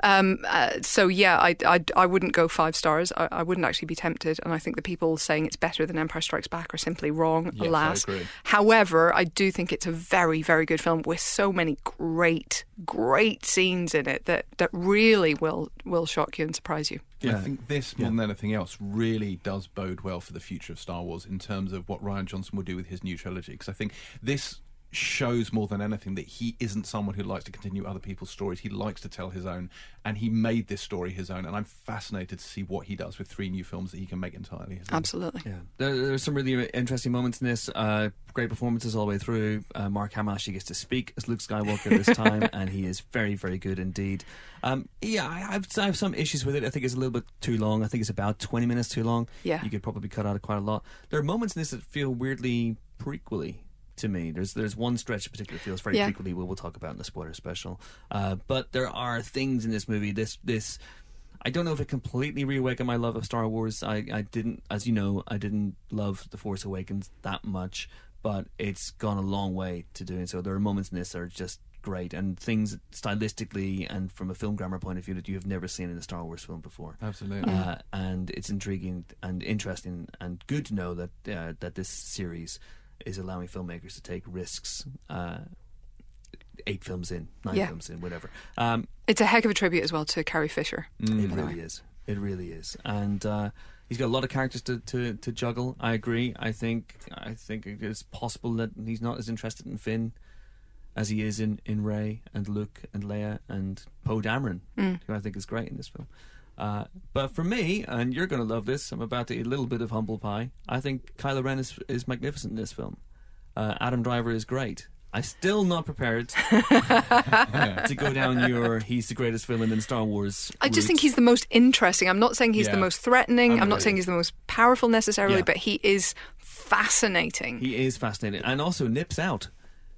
So yeah, I wouldn't go 5 stars. I wouldn't actually be tempted. And I think the people saying it's better than Empire Strikes Back are simply wrong, Yes, alas. I agree. However, I do think it's a very, very good film with so many great scenes in it that really will shock you and surprise you. I think this, more than anything else, really does bode well for the future of Star Wars in terms of what Ryan Johnson will do with his new trilogy. Because I think this shows more than anything that he isn't someone who likes to continue other people's stories. He likes to tell his own, and he made this story his own. And I'm fascinated to see what he does with 3 new films that he can make entirely his own. Absolutely. Yeah, there's some really interesting moments in this. Great performances all the way through. Mark Hamill actually gets to speak as Luke Skywalker this time, and he is very, very good indeed. I have some issues with it. I think it's a little bit too long. I think it's about 20 minutes too long. Yeah. You could probably cut out quite a lot. There are moments in this that feel weirdly prequely to me. There's one stretch in particular that feels very prequely. We'll talk about in the spoiler special. But there are things in this movie. This. I don't know if it completely reawakened my love of Star Wars. I didn't, as you know, I didn't love The Force Awakens that much, but it's gone a long way to doing so. There are moments in this that are just great, and things stylistically and from a film grammar point of view that you have never seen in a Star Wars film before. Absolutely. And it's intriguing and interesting and good to know that that this series is allowing filmmakers to take risks. 8 films in, 9 Yeah. films in, whatever. It's a heck of a tribute as well to Carrie Fisher. It really is. It really is. And he's got a lot of characters to juggle. I agree. I think it is possible that he's not as interested in Finn as he is in Rey and Luke and Leia and Poe Dameron, who I think is great in this film. But for me, and you're going to love this, I'm about to eat a little bit of humble pie. I think Kylo Ren is magnificent in this film. Adam Driver is great. I'm still not prepared to go down he's the greatest villain in Star Wars I just route. think he's the most interesting. I'm not saying he's the most threatening. I'm not saying he's the most powerful necessarily, but he is fascinating. He is fascinating, and also nips out.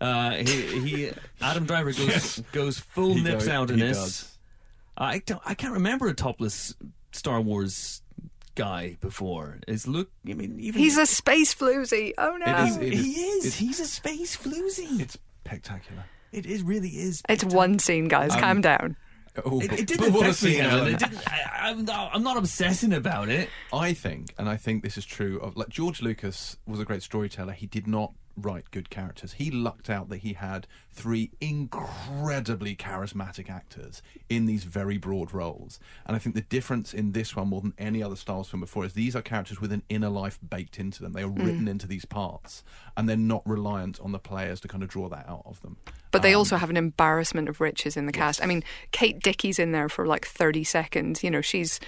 Adam Driver goes full nips out in this. Does. I can't remember a topless Star Wars guy before. Is Luke? I mean, even He's a space floozy. Oh no, He's a space floozy. It's spectacular. It really is. it's one scene, guys. Calm down. Oh, It but didn't what a affect me, scene, Alan. Alan. It didn't, I'm not obsessing about it. I think this is true of, like, George Lucas was a great storyteller. He did not write good characters. He lucked out that he had 3 incredibly charismatic actors in these very broad roles. And I think the difference in this one, more than any other Star Wars film before, is these are characters with an inner life baked into them. They are written into these parts, and they're not reliant on the players to kind of draw that out of them. But they also have an embarrassment of riches in the cast. I mean, Kate Dickey's in there for like 30 seconds. You know,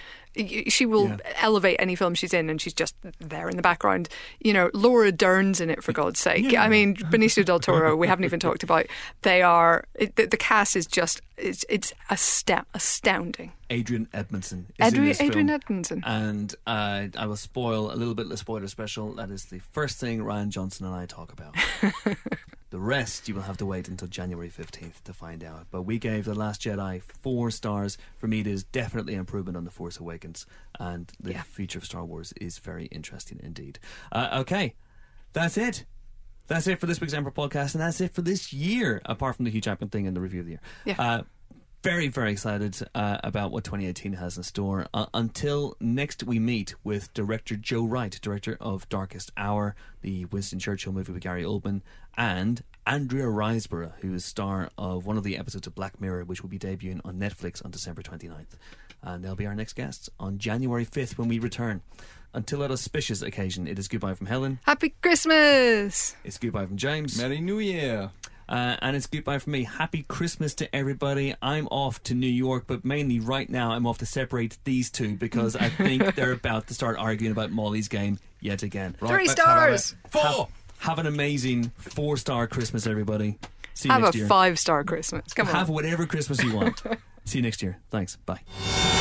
she will elevate any film she's in, and she's just there in the background. You know, Laura Dern's in it, for God's sake. I mean, Benicio del Toro, we haven't even talked about. They are, the cast is just, it's astounding. Adrian Edmondson is in this Adrian film. Edmondson. And I will spoil a little bit of the spoiler special. That is the first thing Ryan Johnson and I talk about. The rest you will have to wait until January 15th to find out. But we gave The Last Jedi 4 stars. For me, it is definitely an improvement on The Force Awakens. And the future of Star Wars is very interesting indeed. Okay, that's it. That's it for this week's Emperor Podcast, and that's it for this year, apart from the Hugh Jackman thing and the review of the year. Yeah. Very, very excited about what 2018 has in store. Until next we meet with director Joe Wright, director of Darkest Hour, the Winston Churchill movie with Gary Oldman, and Andrea Riseborough, who is star of one of the episodes of Black Mirror, which will be debuting on Netflix on December 29th. And they'll be our next guests on January 5th when we return. Until that auspicious occasion, it is goodbye from Helen. Happy Christmas! It's goodbye from James. Merry New Year. And it's goodbye from me. Happy Christmas to everybody. I'm off to New York, but mainly right now I'm off to separate these two because I think they're about to start arguing about Molly's game yet again. Right, 3 let's have stars! it. 4! Have an amazing 4-star Christmas, everybody. See you Have next a year. 5-star Christmas. Come on. Have whatever Christmas you want. See you next year. Thanks. Bye.